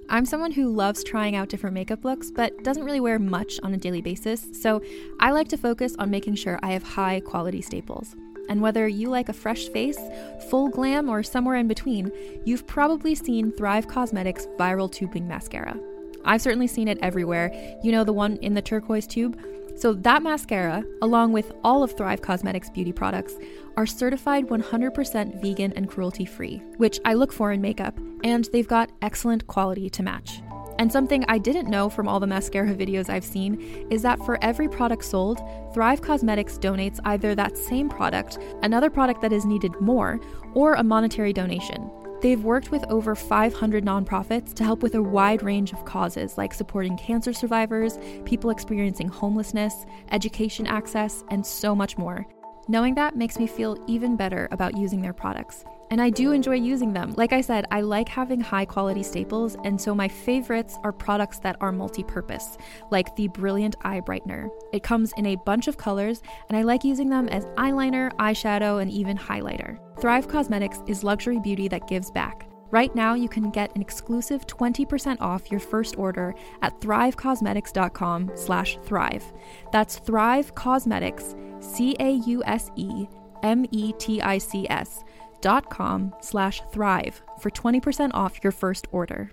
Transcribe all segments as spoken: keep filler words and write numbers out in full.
I'm someone who loves trying out different makeup looks, but doesn't really wear much on a daily basis, so I like to focus on making sure I have high quality staples. And whether you like a fresh face, full glam, or somewhere in between, you've probably seen Thrive Causemetics Viral Tubing Mascara. I've certainly seen it everywhere. You know, the one in the turquoise tube? So that mascara, along with all of Thrive Causemetics beauty products, are certified one hundred percent vegan and cruelty-free, which I look for in makeup, and they've got excellent quality to match. And something I didn't know from all the mascara videos I've seen is that for every product sold, Thrive Causemetics donates either that same product, another product that is needed more, or a monetary donation. They've worked with over five hundred nonprofits to help with a wide range of causes like supporting cancer survivors, people experiencing homelessness, education access, and so much more. Knowing that makes me feel even better about using their products. And I do enjoy using them. Like I said, I like having high quality staples, and so my favorites are products that are multi-purpose, like the Brilliant Eye Brightener. It comes in a bunch of colors, and I like using them as eyeliner, eyeshadow, and even highlighter. Thrive Causemetics is luxury beauty that gives back. Right now, you can get an exclusive twenty percent off your first order at thrivecausemetics.com slash thrive. That's Thrive Causemetics, C A U S E M E T I C S dot com slash thrive for twenty percent off your first order.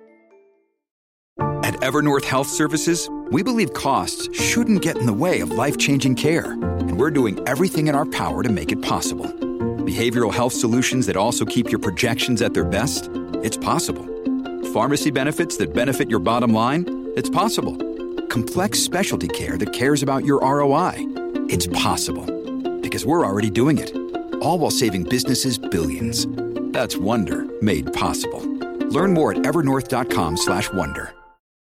At Evernorth Health Services, we believe costs shouldn't get in the way of life-changing care, and we're doing everything in our power to make it possible. Behavioral health solutions that also keep your projections at their best? It's possible. Pharmacy benefits that benefit your bottom line? It's possible. Complex specialty care that cares about your R O I? It's possible. Because we're already doing it. All while saving businesses billions. That's Wonder made possible. Learn more at evernorth.com slash wonder.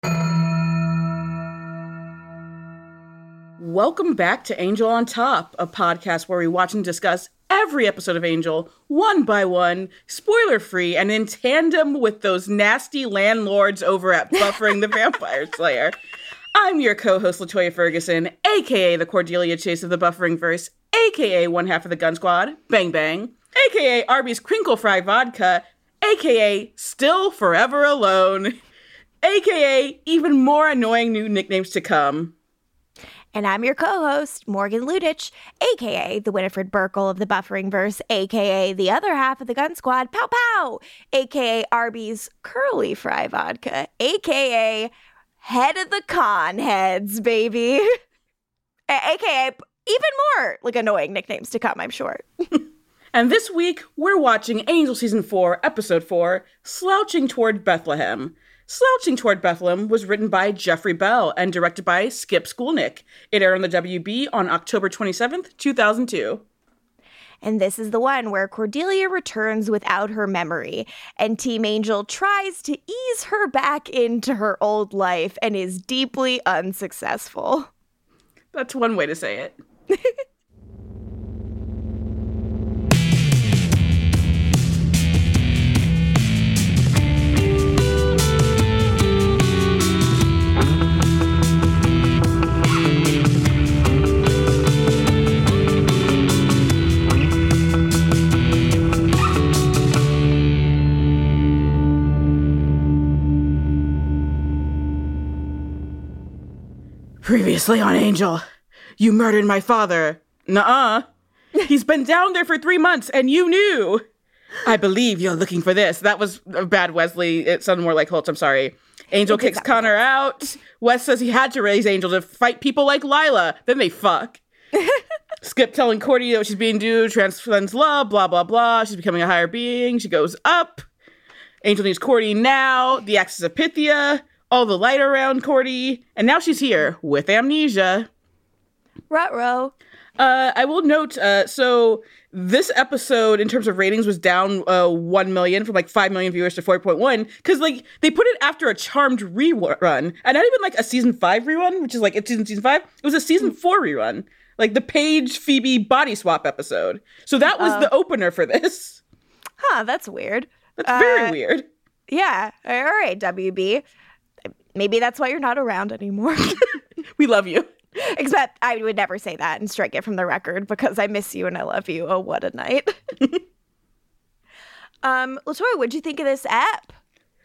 Welcome back to Angel on Top, a podcast where we watch and discuss every episode of Angel, one by one, spoiler-free, and in tandem with those nasty landlords over at Buffering the Vampire Slayer. I'm your co-host, LaToya Ferguson, a k a the Cordelia Chase of the Buffering-verse, a k a one half of the Gun Squad, Bang Bang, a k a Arby's Crinkle Fry Vodka, a k a Still Forever Alone, a k a even more annoying new nicknames to come. And I'm your co-host, Morgan Ludich, a k a the Winifred Burkle of the Buffering-verse, a k a the other half of the Gun Squad, Pow Pow, a k a Arby's Curly Fry Vodka, a k a Head of the Con Heads, baby. a k a even more, like, annoying nicknames to come, I'm sure. And this week, we're watching Angel Season four, Episode four, Slouching Toward Bethlehem. Slouching Toward Bethlehem was written by Jeffrey Bell and directed by Skip Skulnick. It aired on the W B on October twenty-seventh, two thousand two. And this is the one where Cordelia returns without her memory, and Team Angel tries to ease her back into her old life and is deeply unsuccessful. That's one way to say it. Previously on Angel, you murdered my father. Nuh-uh. He's been down there for three months, and you knew. I believe you're looking for this. That was a bad Wesley. It sounded more like Holtz. I'm sorry. Angel kicks exactly. Connor out. Wes says he had to raise Angel to fight people like Lila. Then they fuck. Skip telling Cordy that she's being due, transcends love, blah, blah, blah. She's becoming a higher being. She goes up. Angel needs Cordy now. The Axis of Pythia. All the light around Cordy. And now she's here with amnesia. Ruh-roh. Uh, I will note, uh, so this episode, in terms of ratings, was down uh, one million from like five million viewers to four point one. Because like they put it after a Charmed rerun. And not even like a season five rerun, which is like it's season, season five. It was a season four rerun. Like the Paige Phoebe body swap episode. So that was uh, the opener for this. Huh, that's weird. That's very uh, weird. Yeah. All right, W B. Maybe that's why you're not around anymore. We love you. Except I would never say that and strike it from the record because I miss you and I love you. Oh, what a night. um, LaToya, what'd you think of this app?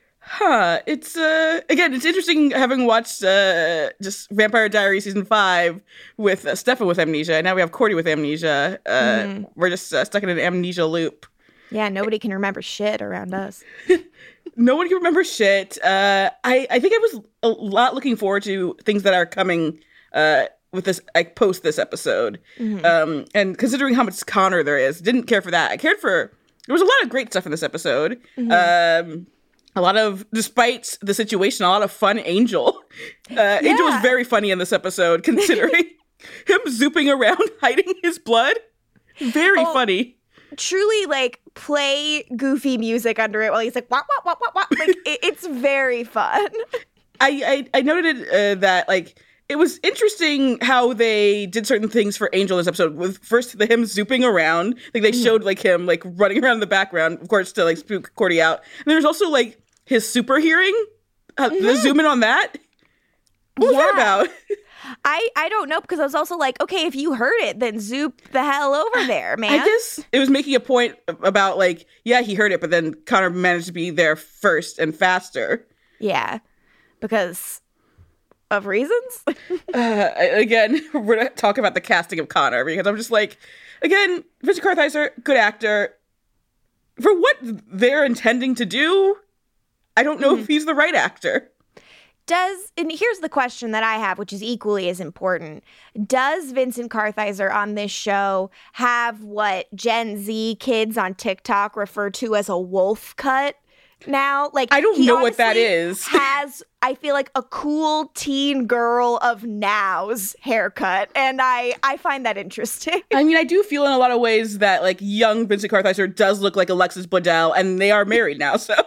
Huh. It's, uh, again, it's interesting having watched uh, just Vampire Diaries season five with uh, Stefan with amnesia. And now we have Cordy with amnesia. Uh, mm. We're just uh, stuck in an amnesia loop. Yeah, nobody can remember shit around us. No one can remember shit. Uh, I, I think I was a lot looking forward to things that are coming uh, with this, like, post this episode. Mm-hmm. Um, and considering how much Connor there is, didn't care for that. I cared for, there was a lot of great stuff in this episode. Mm-hmm. Um, a lot of, despite the situation, a lot of fun Angel. Uh, yeah. Angel was very funny in this episode, considering him zooping around, hiding his blood. Very oh. funny. Truly, like, play goofy music under it while he's like, wah, wah, wah, wah, wah. Like, it, it's very fun. I, I, I noted uh, that, like, it was interesting how they did certain things for Angel in this episode. With first, the him zooping around. Like, they showed, like, him, like, running around in the background, of course, to, like, spook Cordy out. And there's also, like, his super hearing. Uh, mm-hmm. The zoom in on that. What was yeah. that about? I, I don't know, because I was also like, okay, if you heard it, then zoop the hell over there, man. I guess it was making a point about, like, yeah, he heard it, but then Connor managed to be there first and faster. Yeah, because of reasons. uh, again, we're going to talk about the casting of Connor, because I'm just like, again, Vincent Kartheiser, good actor. For what they're intending to do, I don't know mm-hmm. if he's the right actor. Does, and here's the question that I have, which is equally as important. Does Vincent Kartheiser on this show have what Gen Z kids on TikTok refer to as a wolf cut now? Like, I don't know what that is. Has, I feel like, a cool teen girl of now's haircut, and I, I find that interesting. I mean, I do feel in a lot of ways that, like, young Vincent Kartheiser does look like Alexis Bledel, and they are married now, so.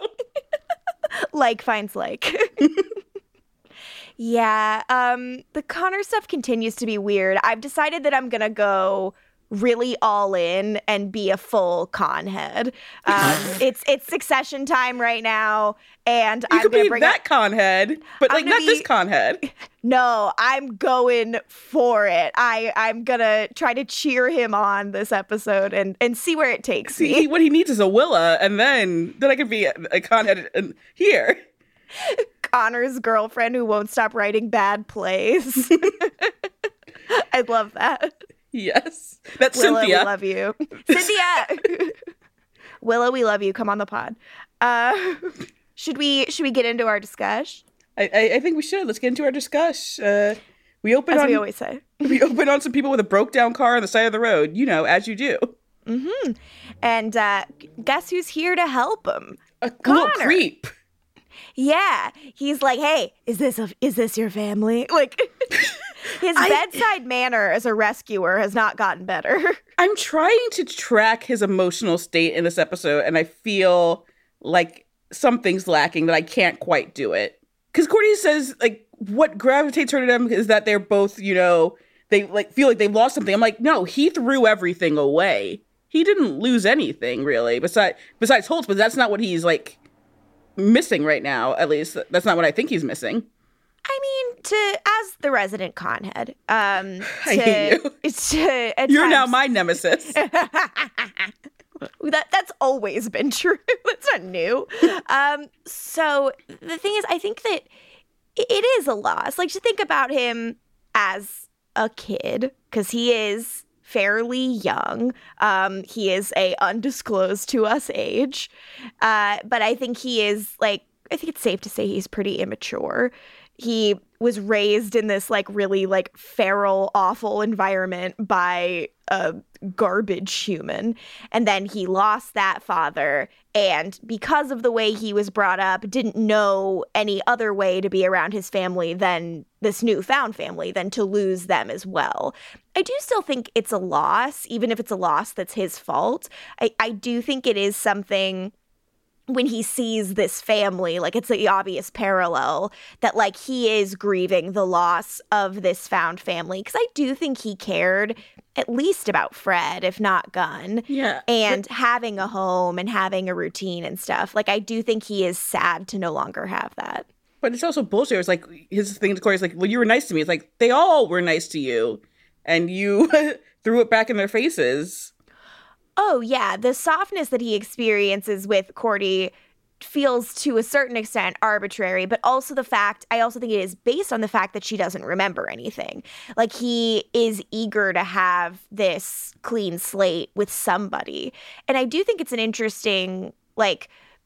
Like finds like. Yeah, um, the Connor stuff continues to be weird. I've decided that I'm going to go really all in and be a full con head. Um, it's it's Succession time right now, and you I'm could gonna be bring that up, con head, but like not be, this con head. No, I'm going for it. I I'm gonna try to cheer him on this episode and and see where it takes see, me. He, what he needs is a Willa, and then then I could be a, a con head in, here. Connor's girlfriend who won't stop writing bad plays. I love that. Yes. That's Willa, Cynthia. We love you. Cynthia! Willa, we love you. Come on the pod. Uh, should we should we get into our discussion? I, I, I think we should. Let's get into our discussion. Uh, we open as on, we always say. We open on some people with a broke down car on the side of the road, you know, as you do. Mm-hmm. And uh, guess who's here to help him? A Connor. little creep. Yeah, he's like, hey, is this a, is this your family? Like, his I, bedside manner as a rescuer has not gotten better. I'm trying to track his emotional state in this episode, and I feel like something's lacking, that I can't quite do it. Because Cordy says, like, what gravitates her to them is that they're both, you know, they like feel like they've lost something. I'm like, no, he threw everything away. He didn't lose anything, really, besides besides Holtz, but that's not what he's, like, missing right now. At least that's not what I think he's missing. I mean, to as the resident conhead, um, to, I hate you. To, You're times, now my nemesis. that that's always been true. That's not new. Um, so the thing is, I think that it is a loss. Like, to think about him as a kid, because he is fairly young. Um, he is a undisclosed to us age. Uh, but I think he is, like, I think it's safe to say he's pretty immature. He was raised in this, like, really, like, feral, awful environment by a garbage human. And then he lost that father. And because of the way he was brought up, didn't know any other way to be around his family than this newfound family, than to lose them as well. I do still think it's a loss, even if it's a loss that's his fault. I, I do think it is something when he sees this family, like, it's the obvious parallel that, like, he is grieving the loss of this found family. Because I do think he cared at least about Fred, if not Gunn. Yeah. And but- having a home and having a routine and stuff. Like, I do think he is sad to no longer have that. But it's also bullshit. It's like, his thing to Corey is like, well, you were nice to me. It's like, they all were nice to you. And you threw it back in their faces. Oh, yeah. The softness that he experiences with Cordy feels to a certain extent arbitrary, but also the fact, I also think it is based on the fact that she doesn't remember anything. Like, he is eager to have this clean slate with somebody. And I do think it's an interesting, like,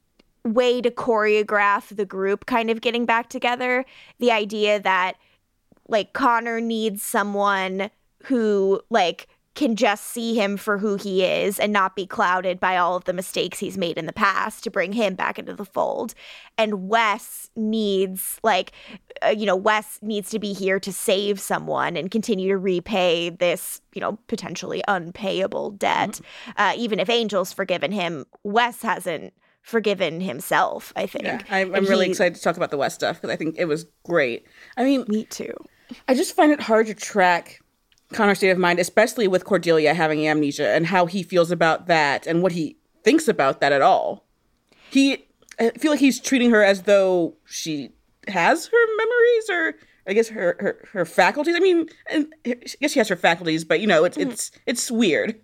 way to choreograph the group kind of getting back together. The idea that, like, Connor needs someone who, like, can just see him for who he is and not be clouded by all of the mistakes he's made in the past to bring him back into the fold. And Wes needs, like, uh, you know, Wes needs to be here to save someone and continue to repay this, you know, potentially unpayable debt. Mm-hmm. Uh, even if Angel's forgiven him, Wes hasn't forgiven himself, I think. Yeah, I'm, I'm really excited to talk about the Wes stuff because I think it was great. I mean, me too. I just find it hard to track Connor's state of mind, especially with Cordelia having amnesia and how he feels about that and what he thinks about that at all. He, I feel like he's treating her as though she has her memories or I guess her, her, her faculties. I mean, I guess she has her faculties, but you know, it's, mm-hmm. it's, it's weird.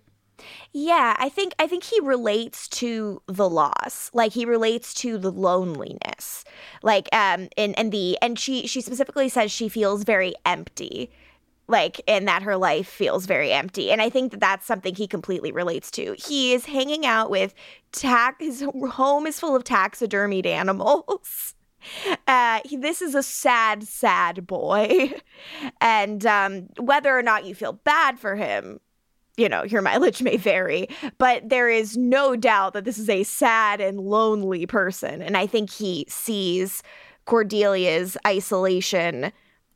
Yeah, I think I think he relates to the loss. Like, he relates to the loneliness. Like, um, and, and the and she she specifically says she feels very empty. Like, and that her life feels very empty. And I think that that's something he completely relates to. He is hanging out with tax. His home is full of taxidermied animals. Uh, he, this is a sad, sad boy. And um, whether or not you feel bad for him, you know, your mileage may vary. But there is no doubt that this is a sad and lonely person. And I think he sees Cordelia's isolation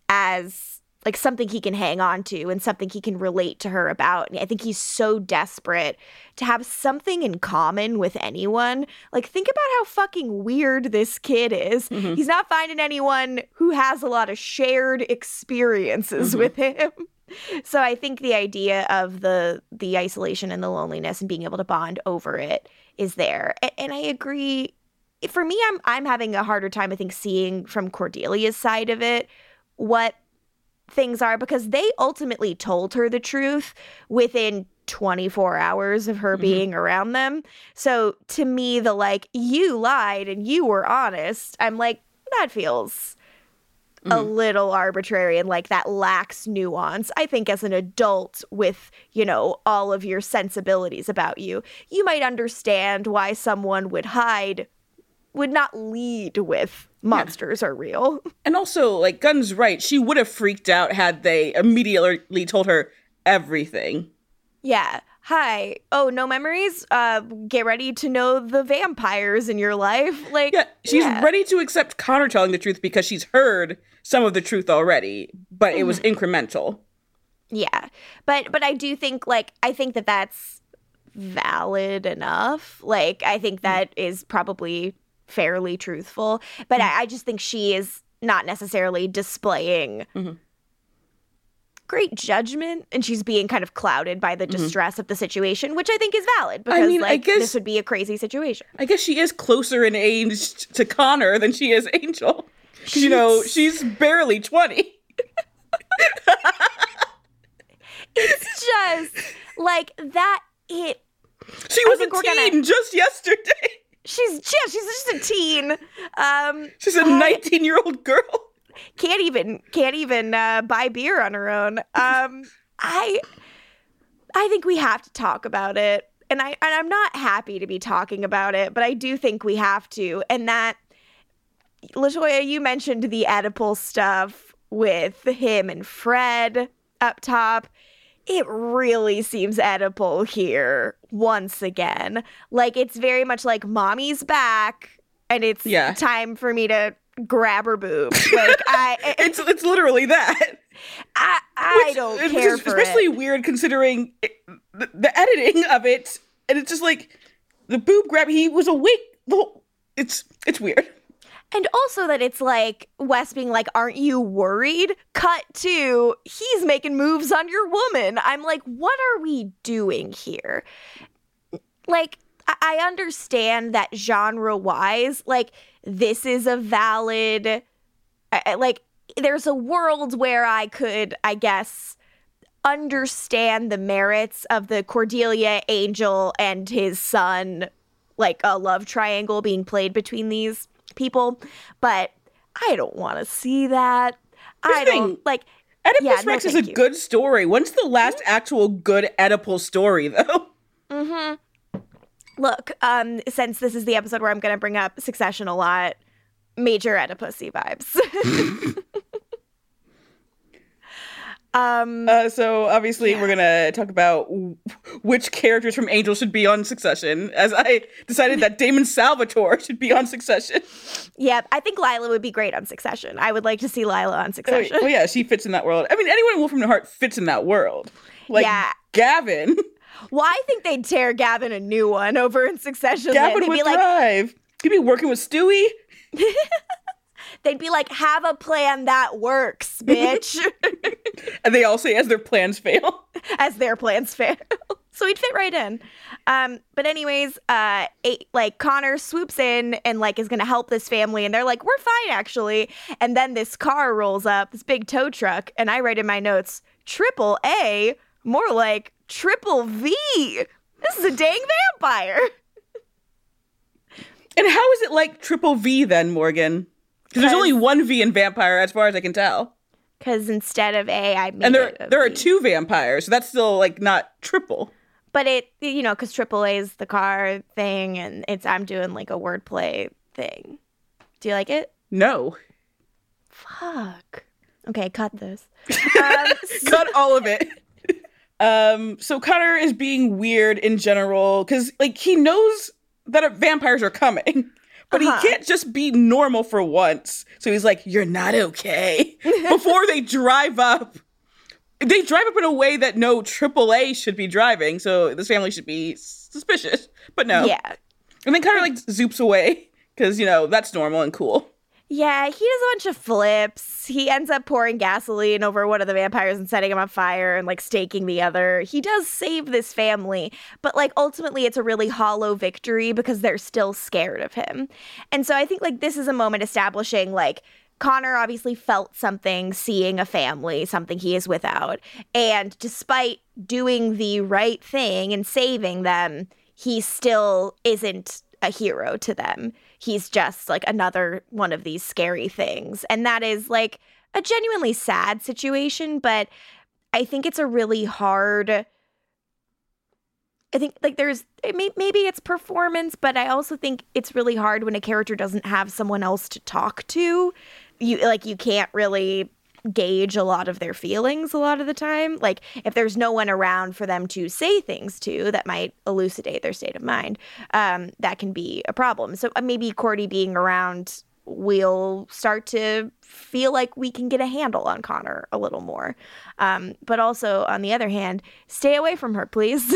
as like something he can hang on to and something he can relate to her about. And I think he's so desperate to have something in common with anyone. Like, think about how fucking weird this kid is. Mm-hmm. He's not finding anyone who has a lot of shared experiences mm-hmm. with him. So I think the idea of the the isolation and the loneliness and being able to bond over it is there. And, and I agree. For me, I'm I'm having a harder time, I think, seeing from Cordelia's side of it what things are, because they ultimately told her the truth within twenty-four hours of her mm-hmm. being around them. So to me, the like, you lied and you were honest, I'm like, that feels mm-hmm. a little arbitrary and like that lacks nuance. I think as an adult with, you know, all of your sensibilities about you, you might understand why someone would hide, would not lead with monsters yeah. are real. And also, like, Gunn's right. She would have freaked out had they immediately told her everything. Yeah. Hi. Oh, no memories? Uh, get ready to know the vampires in your life. Like, yeah, she's yeah. ready to accept Connor telling the truth because she's heard some of the truth already, but mm. it was incremental. Yeah. But, but I do think, like, I think that that's valid enough. Like, I think that mm. is probably fairly truthful, but mm-hmm. I, I just think she is not necessarily displaying mm-hmm. great judgment, and she's being kind of clouded by the mm-hmm. distress of the situation, which I think is valid because I mean, like, I guess, this would be a crazy situation. I guess she is closer in age to Connor than she is Angel. Because, you know, she's barely twenty. It's just like that. It. She was a teen gonna, just yesterday. She's yeah, she's just a teen. Um, she's a nineteen-year-old girl. Can't even can't even uh, buy beer on her own. Um, I I think we have to talk about it, and I and I'm not happy to be talking about it, but I do think we have to. And that, LaToya, you mentioned the Oedipal stuff with him and Fred up top. It really seems Oedipal here once again. Like, it's very much like mommy's back and it's yeah. time for me to grab her boob. Like, I it, it's it's literally that. I I which, don't care for especially it. Weird considering it, the, the editing of it, and it's just like the boob grab. He was awake. The whole, it's it's weird. And also that it's like Wes being like, aren't you worried? Cut to, he's making moves on your woman. I'm like, what are we doing here? Like, I understand that genre-wise, like, this is a valid, like, there's a world where I could, I guess, understand the merits of the Cordelia, Angel, and his son like a love triangle being played between these people, but I don't want to see that. Here's I the don't thing. like Oedipus yeah, no, Rex is a thank you. good story. When's the last actual good Oedipal story, though? Mm-hmm. Look, um, since this is the episode where I'm going to bring up Succession a lot, major Oedipusy vibes. um, Uh, so obviously we're gonna talk about w- which characters from Angel should be on Succession. As I decided that Damon Salvatore should be on Succession. yeah, I think Lila would be great on Succession. I would like to see Lila on Oh, Succession. oh yeah, she fits in that world. I mean, anyone in Wolfram the Heart fits in that world. Like Yeah. Gavin. Well, I think they'd tear Gavin a new one over in Succession. Gavin They'd would be like, thrive. He'd be working with Stewie. they'd be like, have a plan that works, bitch. And they all say as their plans fail. As their plans fail. So he'd fit right in. Um, but anyways, uh, it, like Connor swoops in and like is gonna help this family, and they're like, "We're fine, actually." And then this car rolls up, this big tow truck, and I write in my notes, "Triple A, more like triple V." This is a dang vampire. And how is it like triple V then, Morgan? Because there's only one V in Vampire, as far as I can tell. Because instead of A, I made And there it a there are V. two vampires, so that's still like not triple. But it, you know, because triple A is the car thing, and it's I'm doing like a wordplay thing. Do you like it? No. Fuck. Okay, cut this. Um, Cut all of it. Um, so Connor is being weird in general because, like, he knows that vampires are coming, but Uh-huh. he can't just be normal for once. So he's like, "You're not okay." Before they drive up, they drive up in a way that no triple A should be driving. So this family should be suspicious, but no. Yeah. And then Connor like zoops away because you know that's normal and cool. Yeah, he does a bunch of flips. He ends up pouring gasoline over one of the vampires and setting him on fire and like staking the other. He does save this family, but like ultimately it's a really hollow victory because they're still scared of him. And so I think like this is a moment establishing like Connor obviously felt something seeing a family, something he is without. And despite doing the right thing and saving them, he still isn't a hero to them. He's just like another one of these scary things. And that is like a genuinely sad situation, but I think it's a really hard, I think like there's, it may, maybe it's performance, but I also think it's really hard when a character doesn't have someone else to talk to. You like, you can't really gauge a lot of their feelings a lot of the time. Like if there's no one around for them to say things to that might elucidate their state of mind, um, that can be a problem. So uh, maybe Cordy being around, we'll start to feel like we can get a handle on Connor a little more. Um, but also on the other hand, stay away from her, please.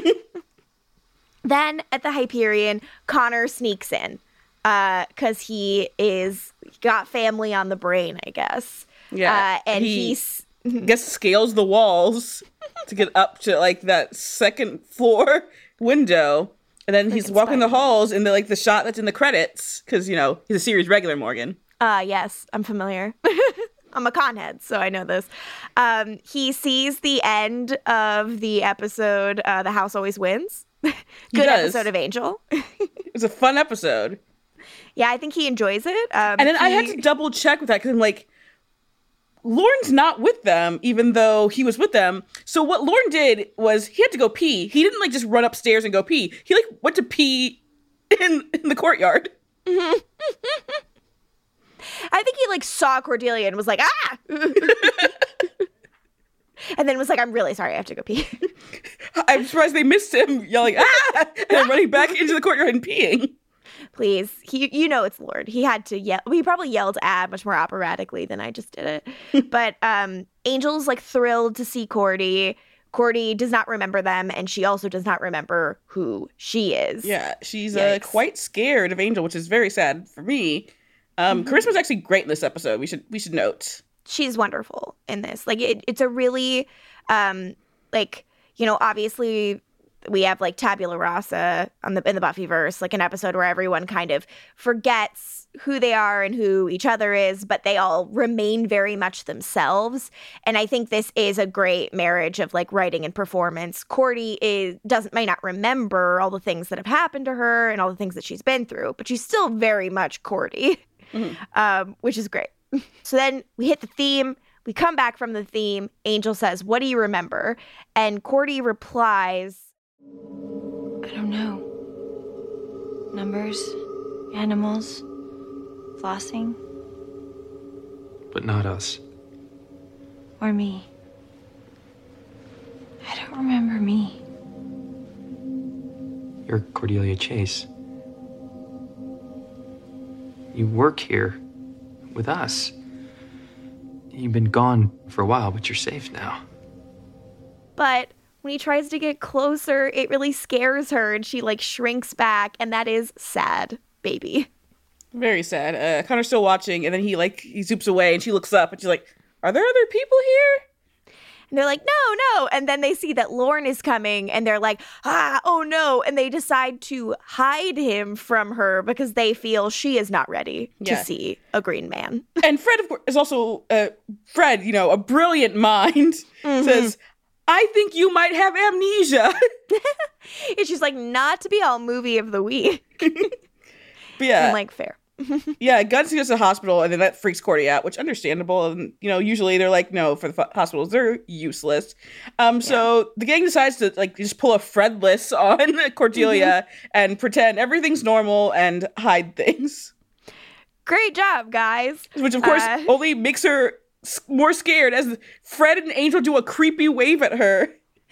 Then at the Hyperion, Connor sneaks in because uh, he is got family on the brain, I guess. Yeah, uh, and he- he's Guess scales the walls to get up to like that second floor window, and then he's Freaking walking the Spider-Man. halls in the like the shot that's in the credits because you know he's a series regular, Morgan. Uh, yes, I'm familiar. I'm a conhead, so I know this. Um, he sees the end of the episode, uh, The House Always Wins. Good does. episode of Angel. It was a fun episode, Yeah, I think he enjoys it. Um, and then I had he- to double check with that because I'm like, Lauren's not with them, even though he was with them. So what Lauren did was he had to go pee. He didn't like just run upstairs and go pee. He like went to pee in, in the courtyard. I think he like saw Cordelia and was like, ah! And then was like, I'm really sorry, I have to go pee. I'm surprised they missed him yelling ah and then running back into the courtyard and peeing. Please. He, you know it's Lord. He had to yell. He probably yelled ah much more operatically than I just did it. But um, Angel's like thrilled to see Cordy. Cordy does not remember them, and she also does not remember who she is. Yeah, she's uh, Yikes. quite scared of Angel, which is very sad for me. Um, Mm-hmm. Charisma's actually great in this episode. We should we should note. She's wonderful in this. Like it, it's a really, um, like, you know, obviously we have like tabula rasa on the in the Buffyverse, like an episode where everyone kind of forgets who they are and who each other is, but they all remain very much themselves. And I think this is a great marriage of like writing and performance. Cordy is doesn't might not remember all the things that have happened to her and all the things that she's been through, but she's still very much Cordy, mm-hmm. um, which is great. So then we hit the theme. We come back from the theme. Angel says, "What do you remember?" And Cordy replies, I don't know. Numbers, animals, flossing. But not us. Or me. I don't remember me. You're Cordelia Chase. You work here with us. You've been gone for a while, but you're safe now. But when he tries to get closer, it really scares her and she like shrinks back, and that is sad, baby. Very sad. Uh, Connor's still watching, and then he like he zoops away and she looks up and she's like, "Are there other people here?" And they're like, "No, no." And then they see that Lorne is coming and they're like, ah, oh no. And they decide to hide him from her because they feel she is not ready yeah. to see a green man. And Fred, of course, is also, uh, Fred, you know, a brilliant mind, mm-hmm. says, "I think you might have amnesia." And she's like, not to be all movie of the week. But yeah. I'm like, fair. Yeah, Gunn goes to the hospital, and then that freaks Cordy out, which understandable. And you know, usually they're like, no, for the f- hospitals, they're useless. Um, so yeah. the gang decides to like just pull a Fredless on Cordelia mm-hmm. and pretend everything's normal and hide things. Great job, guys. Which of course uh, only makes her more scared as Fred and Angel do a creepy wave at her.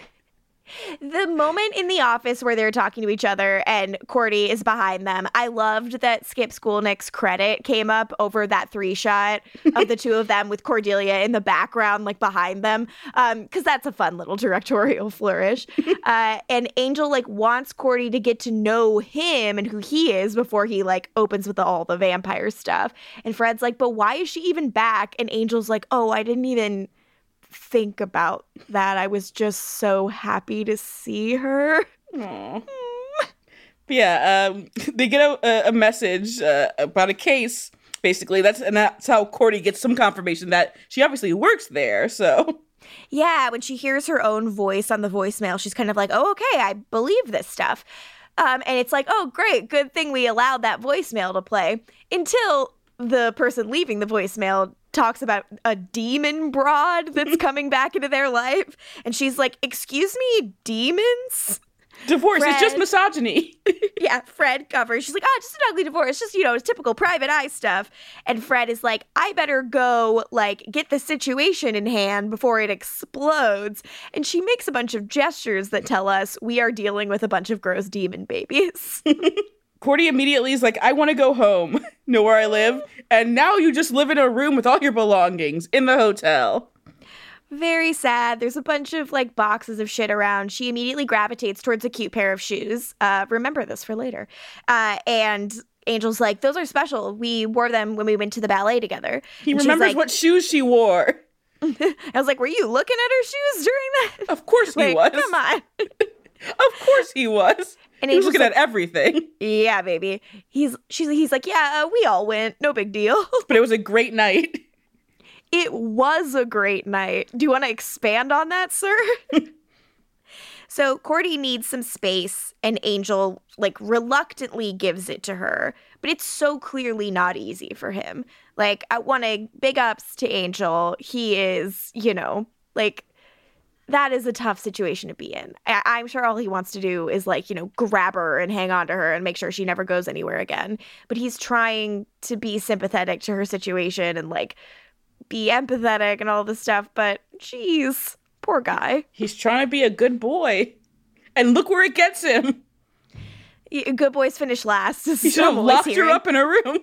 The moment in the office where they're talking to each other and Cordy is behind them, I loved that Skip Skolnick's credit came up over that three shot of the two of them with Cordelia in the background, like behind them, um, because that's a fun little directorial flourish. Uh, and Angel like wants Cordy to get to know him and who he is before he like opens with the, all the vampire stuff. And Fred's like, "But why is she even back?" And Angel's like, "Oh, I didn't even think about that. I was just so happy to see her." Aww. But yeah, um, they get a, a message uh, about a case, basically. That's and that's how Cordy gets some confirmation that she obviously works there. So yeah, when she hears her own voice on the voicemail, she's kind of like, "Oh, okay, I believe this stuff." Um, and it's like, "Oh, great, good thing we allowed that voicemail to play," until the person leaving the voicemail talks about a demon broad that's coming back into their life. And she's like, "Excuse me, demons?" Divorce Fred, is just misogyny. Yeah, Fred covers. She's like, "Oh, just an ugly divorce. Just, you know, it's typical private eye stuff." And Fred is like, "I better go, like, get the situation in hand before it explodes." And she makes a bunch of gestures that tell us we are dealing with a bunch of gross demon babies. Cordy immediately is like, "I want to go home, know where I live." And now you just live in a room with all your belongings in the hotel. Very sad. There's a bunch of like boxes of shit around. She immediately gravitates towards a cute pair of shoes. Uh, remember this for later. Uh, and Angel's like, "Those are special. We wore them when we went to the ballet together." He and remembers like, what shoes she wore. I was like, "Were you looking at her shoes during that?" Of course he like, was. Come on. Of course he was. And he was Angel's looking like, at everything. Yeah, baby. He's she's he's like, "Yeah, uh, we all went. No big deal." But it was a great night. It was a great night. Do you want to expand on that, sir? So Cordy needs some space, and Angel, like, reluctantly gives it to her. But it's so clearly not easy for him. Like, I want to big ups to Angel. He is, you know, like, that is a tough situation to be in. I- I'm sure all he wants to do is, like, you know, grab her and hang on to her and make sure she never goes anywhere again. But he's trying to be sympathetic to her situation and, like, be empathetic and all this stuff. But, geez, poor guy. He's trying to be a good boy. And look where it gets him. Good boys finish last. He should have locked her up in a room.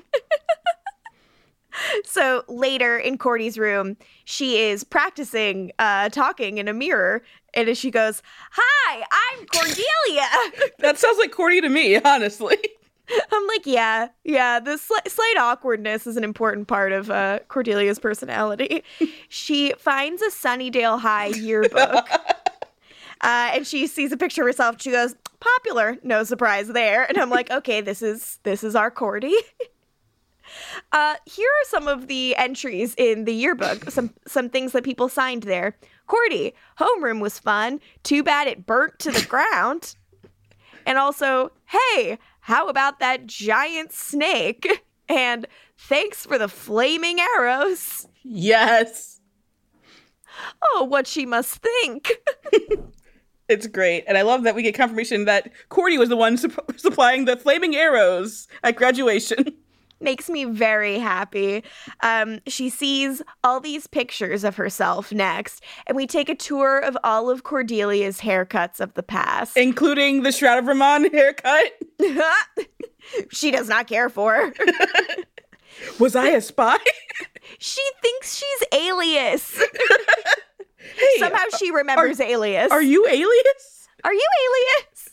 So later in Cordy's room, she is practicing uh, talking in a mirror. And as she goes, "Hi, I'm Cordelia." That sounds like Cordy to me, honestly. I'm like, yeah, yeah, the sl- slight awkwardness is an important part of uh, Cordelia's personality. She finds a Sunnydale High yearbook. Uh, and she sees a picture of herself. She goes, popular, no surprise there. And I'm like, okay, this is this is our Cordy. Uh, here are some of the entries in the yearbook, some some things that people signed there. Cordy, homeroom was fun. Too bad it burnt to the ground. And also, hey, how about that giant snake? And thanks for the flaming arrows. Yes. Oh, what she must think. It's great. And I love that we get confirmation that Cordy was the one su- supplying the flaming arrows at graduation. Makes me very happy. Um, she sees all these pictures of herself next, and we take a tour of all of Cordelia's haircuts of the past. Including the Shroud of Rahman haircut. She does not care for. Was I a spy? She thinks she's Alias. Hey, Somehow she remembers are, Alias. Are you Alias? Are you Alias?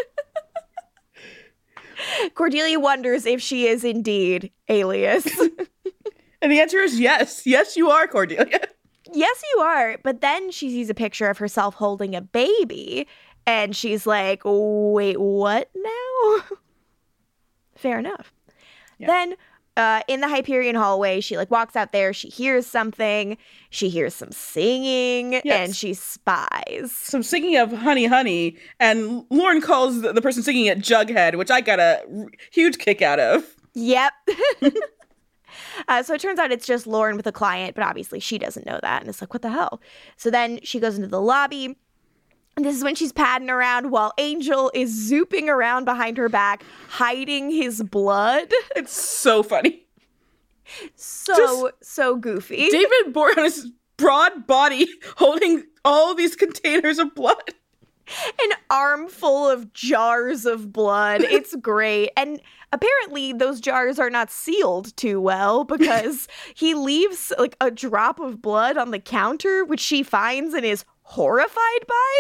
Cordelia wonders if she is indeed Alias. And the answer is yes. Yes, you are, Cordelia. Yes, you are. But then she sees a picture of herself holding a baby, and she's like, wait, what now? Fair enough. Yeah. Then uh, in the Hyperion hallway, she like walks out there. She hears something. She hears some singing, yes. And she spies. Some singing of Honey, Honey. And Lauren calls the, the person singing it Jughead, which I got a r- huge kick out of. Yep. uh, so it turns out it's just Lauren with a client, but obviously she doesn't know that. And it's like, what the hell? So then she goes into the lobby. And this is when she's padding around while Angel is zooping around behind her back, hiding his blood. It's so funny. So, Just so goofy. David Boreanaz's broad body holding all these containers of blood. An armful of jars of blood. It's great. And apparently those jars are not sealed too well because he leaves like a drop of blood on the counter, which she finds and is horrified by.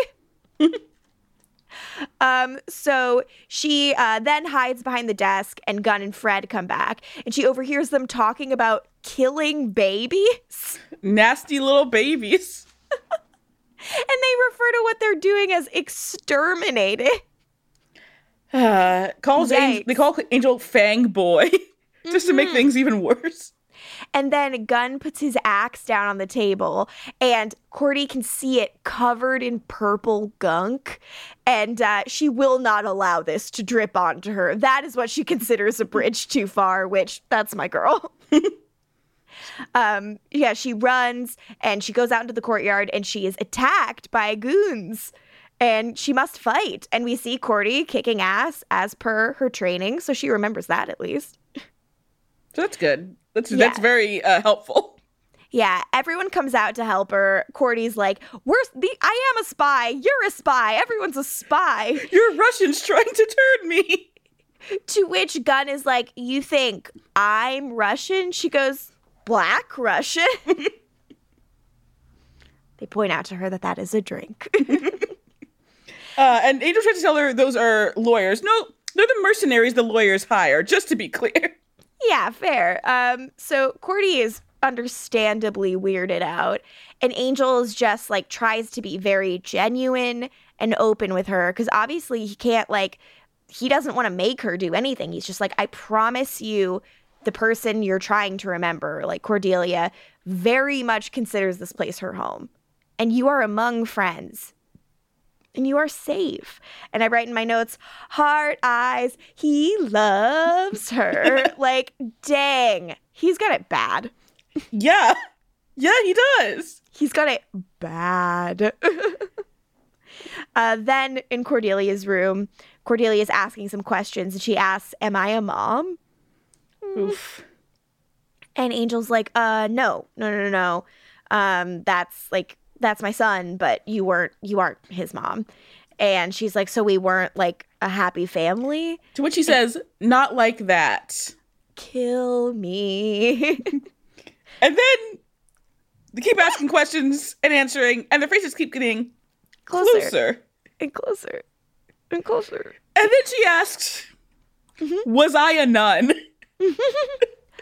um, so she uh, then hides behind the desk, and Gunn and Fred come back, and she overhears them talking about killing babies. Nasty little babies. And they refer to what they're doing as exterminating. Uh, calls Angel, they call Angel Fang Boy just mm-hmm. to make things even worse. And then Gunn puts his axe down on the table, and Cordy can see it covered in purple gunk, and uh, she will not allow this to drip onto her. That is what she considers a bridge too far, which, that's my girl. um, yeah, she runs, and she goes out into the courtyard, and she is attacked by goons, and she must fight. And we see Cordy kicking ass as per her training, so she remembers that at least. So that's good. That's yeah. that's very uh, helpful. Yeah, everyone comes out to help her. Cordy's like, "We're the I am a spy. You're a spy. Everyone's a spy. You're Russians trying to turn me." To which Gunn is like, "You think I'm Russian?" She goes, "Black Russian." They point out to her that that is a drink. uh, and Angel tries to tell her those are lawyers. No, they're the mercenaries the lawyers hire, just to be clear. Yeah, fair. Um, so Cordy is understandably weirded out, and Angel is just like tries to be very genuine and open with her because obviously he can't like he doesn't want to make her do anything. He's just like, I promise you, the person you're trying to remember, like Cordelia, very much considers this place her home, and you are among friends. And you are safe. And I write in my notes, heart eyes, he loves her. Like, dang, he's got it bad. Yeah. Yeah, he does. He's got it bad. uh, then in Cordelia's room, Cordelia is asking some questions. And she asks, am I a mom? Oof. And Angel's like, uh, no, no, no, no, no. Um, that's like, that's my son, but you weren't, you aren't his mom. And she's like, so we weren't like a happy family? To which he says, not like that. Kill me. And then they keep asking questions and answering, and their faces keep getting closer. closer. And closer. And closer. And then she asks, mm-hmm. was I a nun?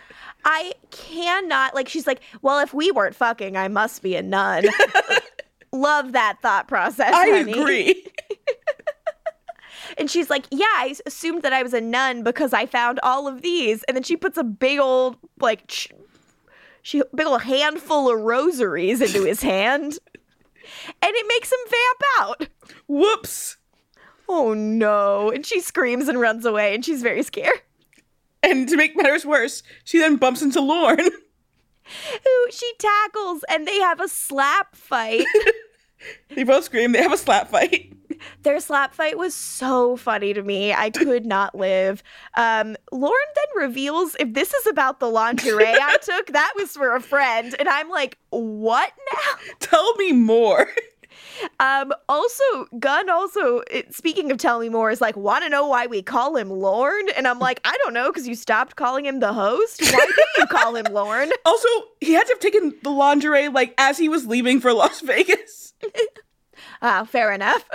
I cannot, like, she's like, well, if we weren't fucking, I must be a nun. Love that thought process, I honey. agree. And she's like, yeah, I assumed that I was a nun because I found all of these. And then she puts a big old, like, ch- she big old handful of rosaries into his hand. And it makes him vamp out. Whoops. Oh, no. And she screams and runs away, and she's very scared. And to make matters worse, she then bumps into Lorne. Who she tackles, and they have a slap fight. They both scream. They have a slap fight. Their slap fight was so funny to me. I could not live. Um, Lorne then reveals, if this is about the lingerie I took, that was for a friend. And I'm like, what now? Tell me more. Um, also, Gunn also, it, speaking of tell me more, is like, want to know why we call him Lorne? And I'm like, I don't know, because you stopped calling him the host? Why did you call him Lorne? Also, he had to have taken the lingerie, like, as he was leaving for Las Vegas. Ah, fair enough.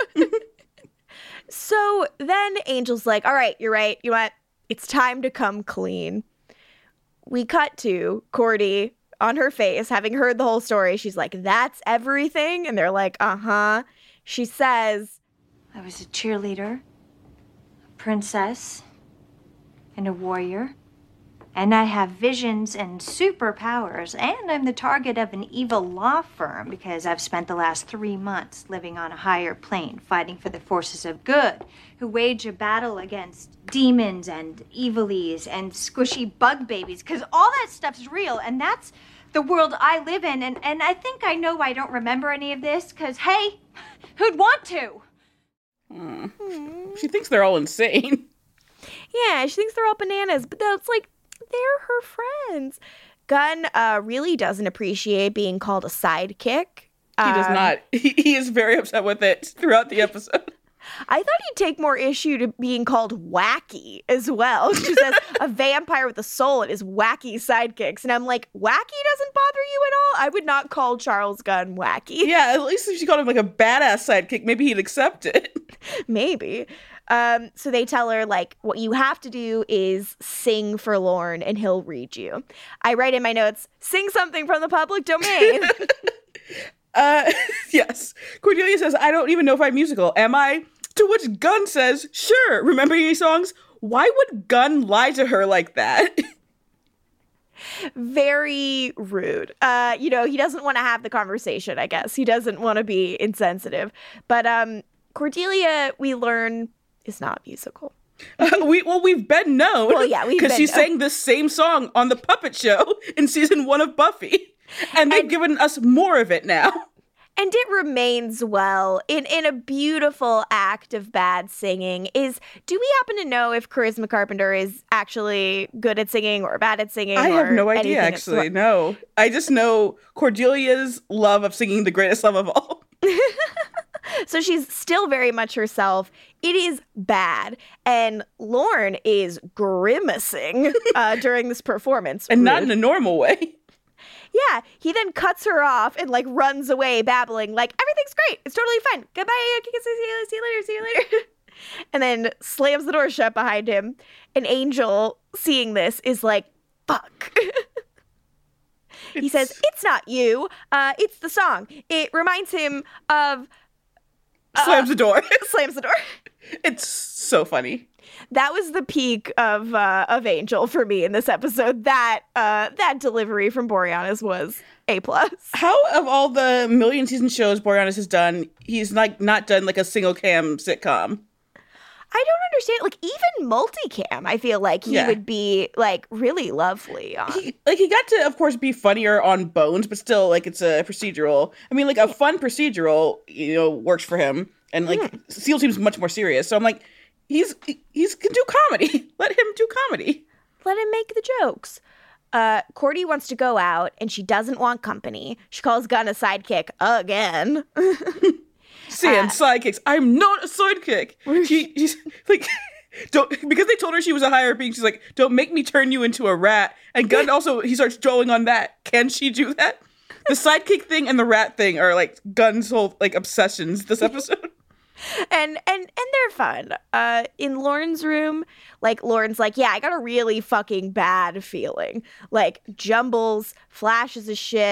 So then Angel's like, all right, you're right. You know what? It's time to come clean. We cut to Cordy on her face, having heard the whole story. She's like, that's everything? And they're like, uh-huh. She says, I was a cheerleader, a princess, and a warrior. And I have visions and superpowers, and I'm the target of an evil law firm because I've spent the last three months living on a higher plane, fighting for the forces of good, who wage a battle against demons and evilies and squishy bug babies, because all that stuff's real, and that's the world I live in, and, and I think I know I don't remember any of this, because, hey, who'd want to? Hmm. She thinks they're all insane. yeah, she thinks they're all bananas, but that's like, they're her friends. Gunn uh, really doesn't appreciate being called a sidekick. He does Um, not. He, he is very upset with it throughout the episode. I thought he'd take more issue to being called wacky as well. She says a vampire with a soul and his wacky sidekicks. And I'm like, wacky doesn't bother you at all? I would not call Charles Gunn wacky. Yeah, at least if she called him like a badass sidekick, maybe he'd accept it. Maybe. Um, so they tell her, like, what you have to do is sing for Lorne and he'll read you. I write in my notes, sing something from the public domain. uh, yes. Cordelia says, I don't even know if I'm musical. Am I? To which Gunn says, sure. Remember any songs? Why would Gunn lie to her like that? Very rude. Uh, you know, he doesn't want to have the conversation, I guess. He doesn't want to be insensitive. But um, Cordelia, we learn, is not musical. Uh, we well, we've been known. Well, yeah, we've because been she known. sang this same song on the Puppet Show in season one of Buffy, and they've And- given us more of it now. And it remains well in, in a beautiful act of bad singing. Is do we happen to know if Charisma Carpenter is actually good at singing or bad at singing? I have or no idea, anything actually. as No, I just know Cordelia's love of singing "The Greatest Love of All." So she's still very much herself. It is bad. And Lorne is grimacing uh, during this performance. And not Rude. in a normal way. Yeah, he then cuts her off and like runs away, babbling like everything's great, it's totally fine. Goodbye, see you, see you later, see you later. And then slams the door shut behind him. And Angel, seeing this, is like, "Fuck." He It's- says, "It's not you. Uh, it's the song. It reminds him of." Slams the door. Slams the door. It's so funny. That was the peak of uh, of Angel for me in this episode. That uh, that delivery from Boreanaz was A plus. How of all the million season shows Boreanaz has done, he's like not done like a single cam sitcom. I don't understand. Like even multicam, I feel like he Yeah. would be like really lovely on. He, like he got to, of course, be funnier on Bones, but still, like it's a procedural. I mean, like a fun procedural, you know, works for him, and like Hmm. SEAL Team's much more serious. So I'm like, he's he's can do comedy. Let him do comedy. Let him make the jokes. Uh, Cordy wants to go out, and she doesn't want company. She calls Gunn a sidekick again. Saying Uh, sidekicks. I'm not a sidekick. She, she's like, don't because they told her she was a higher being. She's like, don't make me turn you into a rat. And Gunn also he starts drawing on that. Can she do that? The sidekick thing and the rat thing are like Gunn's whole like obsessions this episode. and and and they're fun. Uh, in Lauren's room, like Lauren's like, yeah, I got a really fucking bad feeling. Like jumbles, flashes of shit.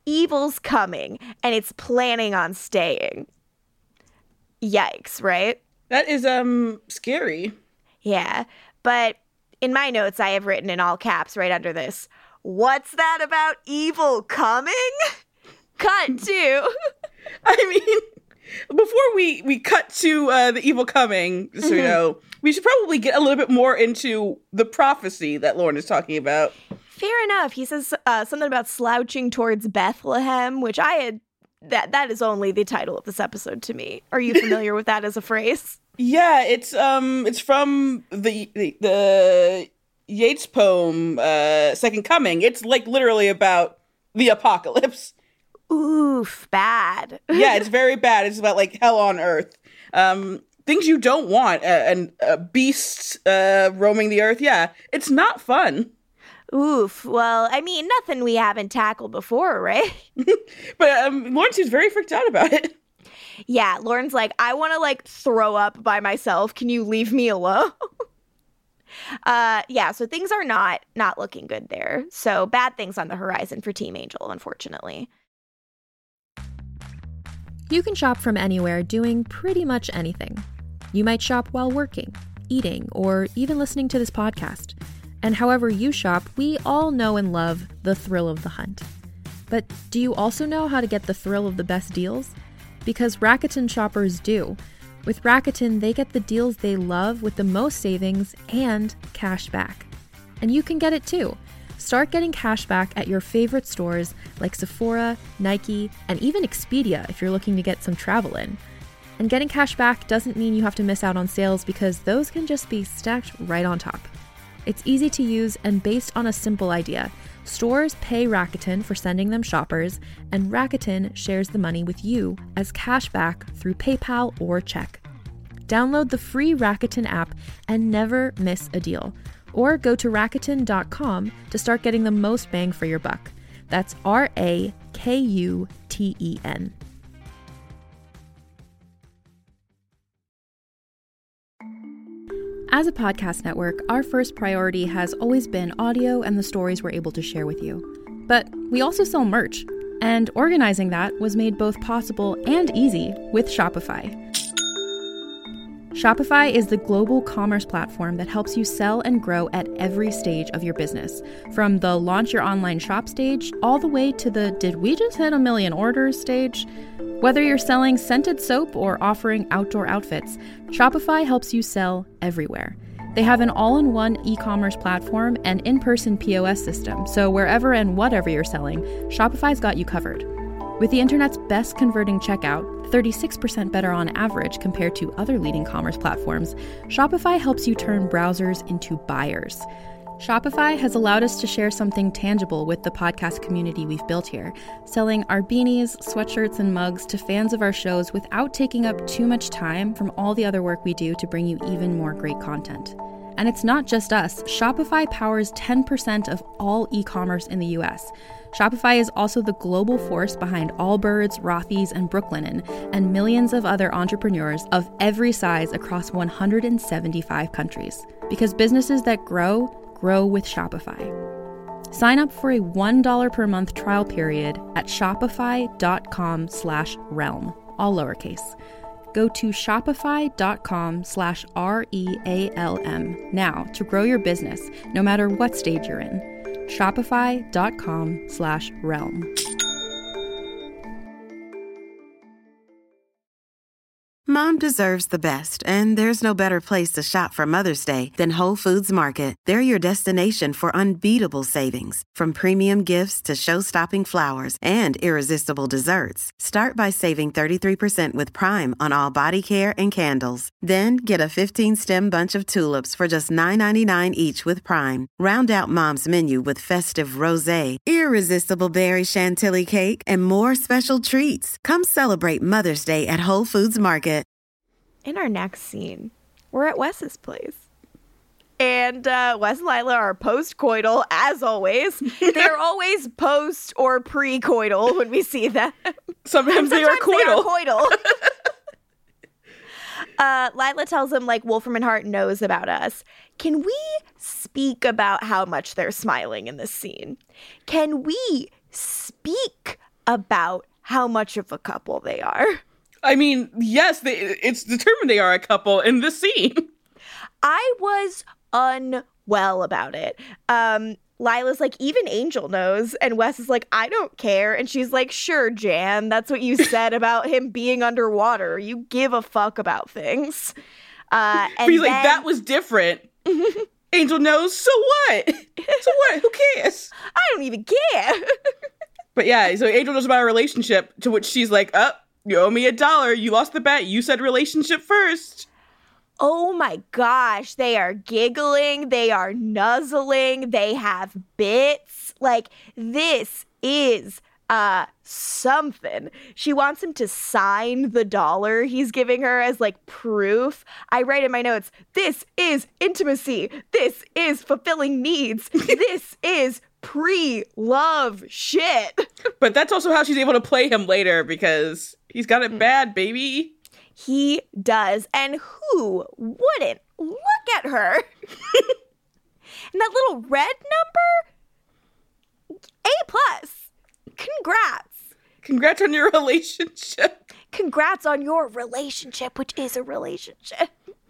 evil's coming and it's planning on staying. Yikes, right? That is um scary. Yeah, but in my notes, I have written in all caps right under this, what's that about evil coming? Cut to. I mean, before we, we cut to uh, the evil coming, so mm-hmm. you know, we should probably get a little bit more into the prophecy that Lauren is talking about. Fair enough. He says uh, something about slouching towards Bethlehem, which I had, that that is only the title of this episode to me. Are you familiar with that as a phrase? Yeah, it's um, it's from the the, the Yeats poem, uh, Second Coming. It's like literally about the apocalypse. Oof, bad. Yeah, it's very bad. It's about like hell on earth. Um, things you don't want, uh, and uh, beasts uh, roaming the earth. Yeah, it's not fun. Oof. Well, I mean, nothing we haven't tackled before, right? But um, Lauren seems very freaked out about it. Yeah, Lauren's like, I want to like throw up by myself. Can you leave me alone? uh, yeah, so things are not not looking good there. So bad things on the horizon for Team Angel, unfortunately. You can shop from anywhere doing pretty much anything. You might shop while working, eating, or even listening to this podcast. And however you shop, we all know and love the thrill of the hunt. But do you also know how to get the thrill of the best deals? Because Rakuten shoppers do. With Rakuten, they get the deals they love with the most savings and cash back. And you can get it too. Start getting cash back at your favorite stores like Sephora, Nike, and even Expedia if you're looking to get some travel in. And getting cash back doesn't mean you have to miss out on sales because those can just be stacked right on top. It's easy to use and based on a simple idea. Stores pay Rakuten for sending them shoppers, and Rakuten shares the money with you as cash back through PayPal or check. Download the free Rakuten app and never miss a deal. Or go to Rakuten dot com to start getting the most bang for your buck. That's R A K U T E N. As a podcast network, our first priority has always been audio and the stories we're able to share with you. But we also sell merch, and organizing that was made both possible and easy with Shopify. Shopify is the global commerce platform that helps you sell and grow at every stage of your business, from the launch your online shop stage all the way to the did we just hit a million orders stage. Whether you're selling scented soap or offering outdoor outfits, Shopify helps you sell everywhere. They have an all-in-one e-commerce platform and in-person P O S system, so wherever and whatever you're selling, Shopify's got you covered. With the internet's best converting checkout, thirty-six percent better on average compared to other leading commerce platforms, Shopify helps you turn browsers into buyers. Shopify has allowed us to share something tangible with the podcast community we've built here, selling our beanies, sweatshirts, and mugs to fans of our shows without taking up too much time from all the other work we do to bring you even more great content. And it's not just us. Shopify powers ten percent of all e-commerce in the U S. Shopify is also the global force behind Allbirds, Rothy's, and Brooklinen, and millions of other entrepreneurs of every size across one hundred seventy-five countries. Because businesses that grow, grow with Shopify. Sign up for a one dollar per month trial period at shopify.com slash realm, all lowercase. Go to shopify.com slash R-E-A-L-M now to grow your business, no matter what stage you're in. Shopify.com slash realm. Mom deserves the best, and there's no better place to shop for Mother's Day than Whole Foods Market. They're your destination for unbeatable savings, from premium gifts to show-stopping flowers and irresistible desserts. Start by saving thirty-three percent with Prime on all body care and candles. Then get a fifteen-stem bunch of tulips for just nine ninety-nine each with Prime. Round out Mom's menu with festive rosé, irresistible berry chantilly cake, and more special treats. Come celebrate Mother's Day at Whole Foods Market. In our next scene, we're at Wes's place. And uh, Wes and Lila are post-coital, as always. They're always post or pre-coital when we see them. Sometimes, Sometimes they are coital. They are coital. uh, Lila tells him, like, Wolfram and Hart knows about us. Can we speak about how much they're smiling in this scene? Can we speak about how much of a couple they are. I mean, yes, they, it's determined they are a couple in this scene. I was unwell about it. Um, Lila's like, even Angel knows. And Wes is like, I don't care. And she's like, sure, Jan, that's what you said about him being underwater. You give a fuck about things. Uh, and but he's then... like, that was different. Angel knows, so what? So what? Who cares? I don't even care. But yeah, so Angel knows about our relationship, to which she's like, oh, you owe me a dollar. You lost the bet. You said relationship first. Oh my gosh, they are giggling, they are nuzzling, they have bits. Like, this is uh something. She wants him to sign the dollar he's giving her as like proof. I write in my notes, this is intimacy. This is fulfilling needs. This is pre-love shit. But that's also how she's able to play him later, because he's got it bad, baby. He does. And who wouldn't? Look at her. And that little red number? A plus. Congrats. Congrats on your relationship. Congrats on your relationship, which is a relationship.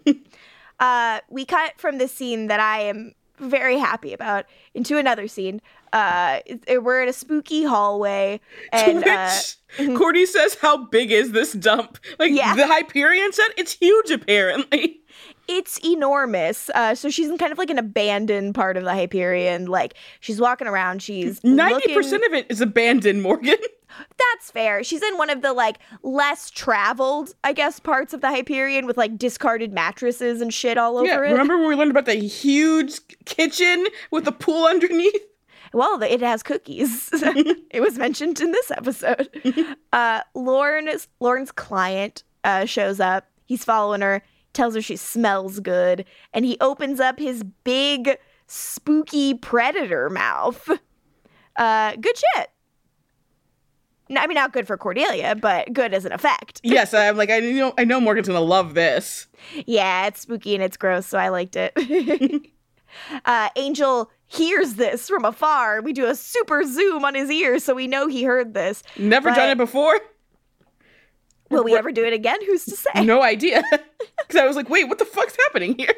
uh, we cut from this scene that I am very happy about into another scene. Uh, we're in a spooky hallway, and Which, uh, Cordy says, how big is this dump? Like, yeah. The Hyperion set, it's huge, apparently. It's enormous. Uh, so she's in kind of like an abandoned part of the Hyperion. Like, she's walking around, she's ninety percent looking... of it is abandoned, Morgan. That's fair. She's in one of the, like, less traveled, I guess, parts of the Hyperion with, like, discarded mattresses and shit all over yeah, it. Remember when we learned about the huge kitchen with a pool underneath? Well, it has cookies. It was mentioned in this episode. Uh, Lauren's, Lauren's client uh, shows up. He's following her, tells her she smells good, and he opens up his big, spooky predator mouth. Uh, good shit. I mean, not good for Cordelia, but good as an effect. Yes, I'm like, I know, I know Morgan's gonna love this. Yeah, it's spooky and it's gross, so I liked it. uh, Angel hears this from afar. We do a super zoom on his ears, so we know he heard this. Never but... done it before. Will we ever do it again? Who's to say? No idea. Because I was like, wait, what the fuck's happening here?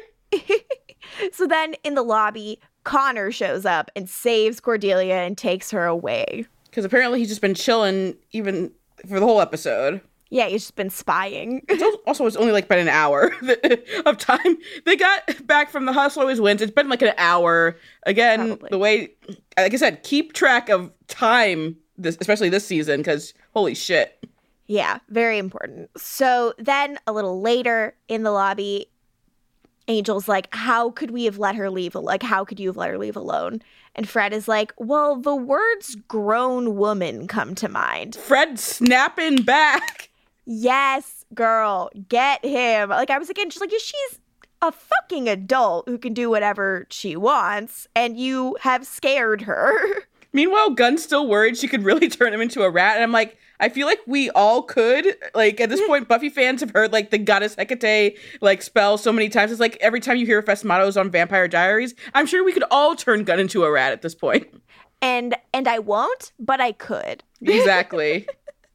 So then in the lobby, Connor shows up and saves Cordelia and takes her away. Because apparently he's just been chilling even for the whole episode. Yeah, he's just been spying. It's also, it's only like been an hour of time. They got back from the Hustle Always Wins. It's been like an hour. Again, Probably. The way, like I said, keep track of time, this, especially this season, because holy shit. Yeah, very important. So then a little later in the lobby, Angel's like, how could we have let her leave? Like, how could you have let her leave alone? And Fred is like, well, the words grown woman come to mind. Fred snapping back. Yes, girl, get him. Like, I was again, just like, yeah, she's a fucking adult who can do whatever she wants, and you have scared her. Meanwhile, Gunn's still worried she could really turn him into a rat. And I'm like, I feel like we all could. Like, at this point, Buffy fans have heard, like, the goddess Hecate, like, spell so many times. It's like every time you hear Fesmatos on Vampire Diaries, I'm sure we could all turn Gunn into a rat at this point. And and I won't, but I could. Exactly.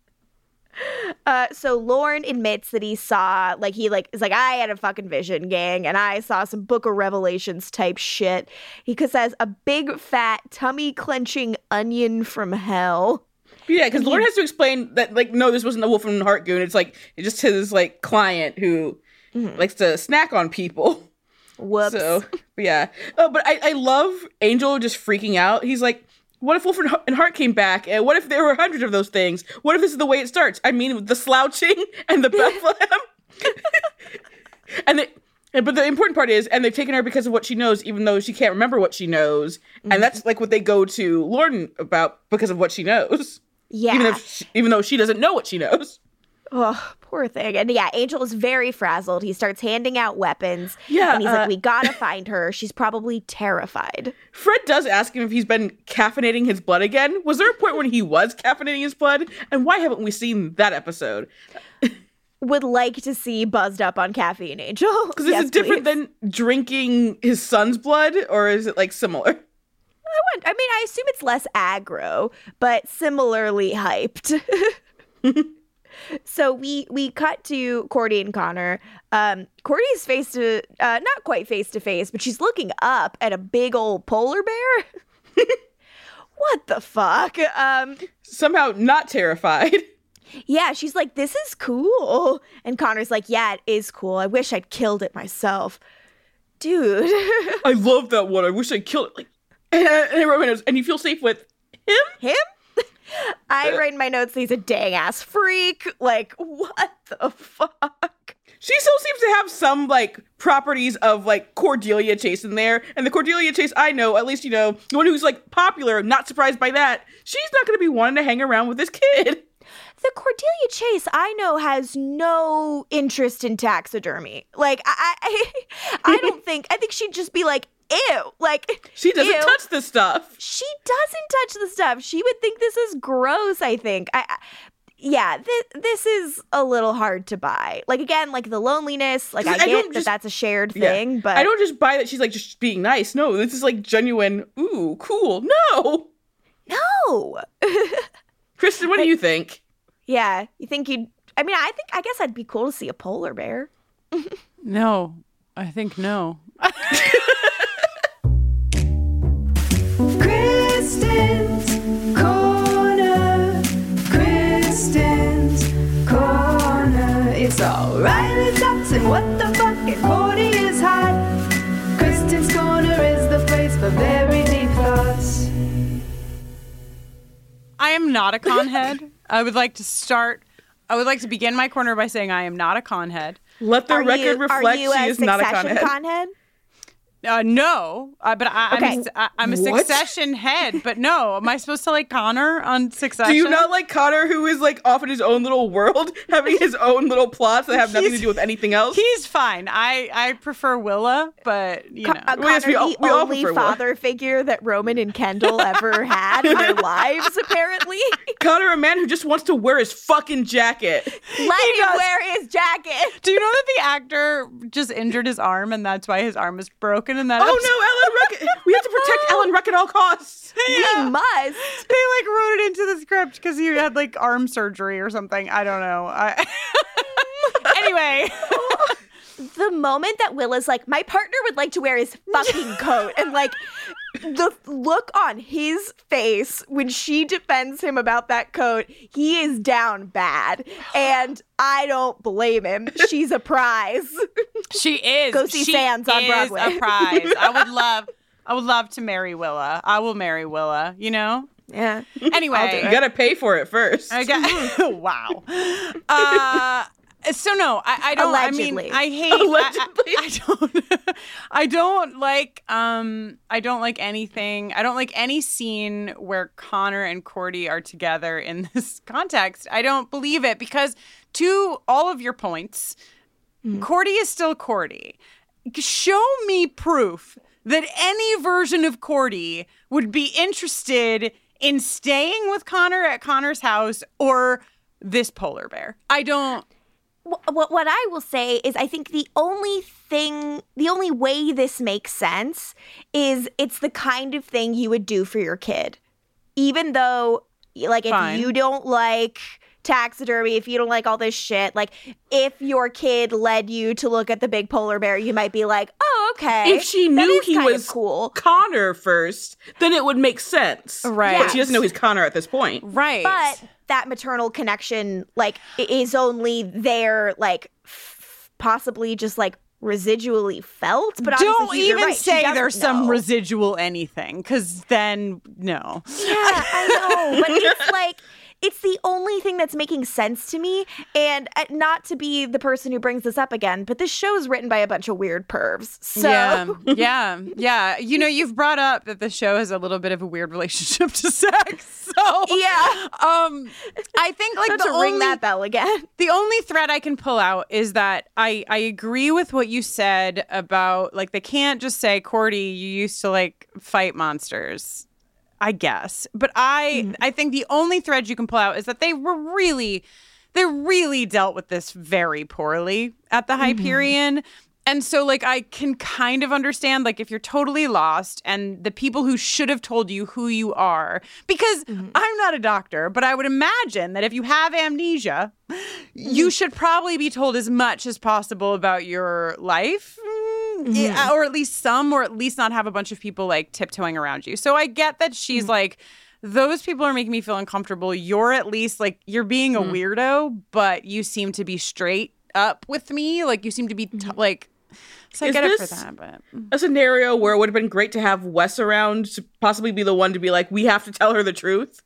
Uh, so Lauren admits that he saw, like, he, like, is like, I had a fucking vision, gang, and I saw some Book of Revelations type shit. He says, a big, fat, tummy-clenching onion from hell. Yeah, because Lauren has to explain that, like, no, this wasn't the Wolf and Hart goon. It's, like, it's just his, like, client who mm-hmm. likes to snack on people. Whoops. So, yeah. Oh, but I, I love Angel just freaking out. He's like, what if Wolf and Hart came back? And what if there were hundreds of those things? What if this is the way it starts? I mean, the slouching and the Bethlehem. and they, but the important part is, and they've taken her because of what she knows, even though she can't remember what she knows. Mm-hmm. And that's like what they go to Lauren about because of what she knows. Yeah. Even, if she, even though she doesn't know what she knows. Oh, poor thing. And yeah, Angel is very frazzled. He starts handing out weapons. Yeah. And he's uh, like, we gotta find her. She's probably terrified. Fred does ask him if he's been caffeinating his blood again. Was there a point when he was caffeinating his blood? And why haven't we seen that episode? Would like to see buzzed up on caffeine, Angel. Because is yes, it different please. than drinking his son's blood? Or is it like similar? I want. I mean, I assume it's less aggro, but similarly hyped. So we we cut to Cordy and Connor. Um, Cordy's face to uh, not quite face to face, but she's looking up at a big old polar bear. What the fuck? Um, Somehow not terrified. Yeah, she's like, this is cool. And Connor's like, yeah, it is cool. I wish I'd killed it myself. Dude. I love that one. I wish I killed it. Like, and, and Roman goes, and you feel safe with him? Him? I write in my notes, he's a dang ass freak. Like, what the fuck? She still seems to have some, like, properties of, like, Cordelia Chase in there. And the Cordelia Chase I know, at least, you know, the one who's, like, popular, not surprised by that, she's not going to be wanting to hang around with this kid. The Cordelia Chase I know has no interest in taxidermy. Like, I I, I don't think, I think she'd just be like, ew. Like, she doesn't ew. touch this stuff. She doesn't touch the stuff. She would think this is gross, I think. I, I Yeah, this, this is a little hard to buy. Like, again, like the loneliness, like I, I get that just, that's a shared thing, yeah. but I don't just buy that she's like just being nice. No, this is like genuine, ooh, cool. No. No. Kristen, what do you think? Yeah, you think you'd, I mean, I think, I guess I'd be cool to see a polar bear. No, I think no. Kristen's Corner, Kristen's Corner. It's all Riley talks and what the fuck, and Cordy is hot. Kristen's Corner is the place for very deep thoughts. I am not a conhead. I would like to start, I would like to begin my corner by saying I am not a conhead. Let the are record you, reflect you she is not a conhead. conhead? Uh, no, uh, but I, okay. I'm, a, I'm a What? Succession head. But no, am I supposed to like Connor on Succession? Do you not like Connor, who is like off in his own little world, having his own little plots that have nothing He's- to do with anything else? He's fine. I, I prefer Willa, but you know. Uh, Well, yes, Connor, we all- the we all only prefer one. father figure that Roman and Kendall ever had in their lives, apparently. Connor, a man who just wants to wear his fucking jacket. Let him does. wear his jacket. Do you know that the actor just injured his arm and that's why his arm is broken? And that Oh no, Ellen Ruck! We have to protect Ellen Ruck at all costs. We must. They like wrote it into the script because he had like arm surgery or something. I don't know. I... Anyway. The moment that Willa's like, my partner would like to wear his fucking coat, and like the look on his face when she defends him about that coat, he is down bad. And I don't blame him. She's a prize. She is. Go see she Sands on is Broadway. a prize. I would love I would love to marry Willa. I will marry Willa, you know? Yeah. Anyway. You gotta pay for it first. I got wow. Uh So no, I, I don't. Allegedly. I mean, I hate. Allegedly. I, I don't. I don't like. Um, I don't like anything. I don't like any scene where Connor and Cordy are together in this context. I don't believe it because, to all of your points, mm. Cordy is still Cordy. Show me proof that any version of Cordy would be interested in staying with Connor at Connor's house or this polar bear. I don't. What what I will say is I think the only thing, the only way this makes sense is it's the kind of thing you would do for your kid. Even though, like, if Fine. you don't like taxidermy, if you don't like all this shit, like, if your kid led you to look at the big polar bear, you might be like, oh, okay. If she that knew is he kind of was cool. Connor first, then it would make sense. Right. But she doesn't know he's Connor at this point. Right. But that maternal connection, like, is only there, like, f- possibly just, like, residually felt. But don't obviously, you're even right. She say doesn't there's some know. residual anything, because then, no. Yeah, I know. But it's like, it's the only thing that's making sense to me. And uh, not to be the person who brings this up again, but this show is written by a bunch of weird pervs. So. Yeah, yeah, yeah. You know, you've brought up that the show has a little bit of a weird relationship to sex. So Yeah. Um, I think like Not the to only ring that bell again. the only thread I can pull out is that I I agree with what you said about like they can't just say, Cordy, you used to like fight monsters. I guess. But I mm. I think the only thread you can pull out is that they were really, they really dealt with this very poorly at the Hyperion. And so, like, I can kind of understand, like, if you're totally lost and the people who should have told you who you are, because mm-hmm. I'm not a doctor, but I would imagine that if you have amnesia, mm-hmm. you should probably be told as much as possible about your life, mm-hmm. yeah, or at least some, or at least not have a bunch of people, like, tiptoeing around you. So I get that she's mm-hmm. like, those people are making me feel uncomfortable. You're at least, like, you're being a mm-hmm. weirdo, but you seem to be straight up with me. Like, you seem to be, t- mm-hmm. like, so I Is get it for this that, but a scenario where it would have been great to have Wes around to possibly be the one to be like, we have to tell her the truth?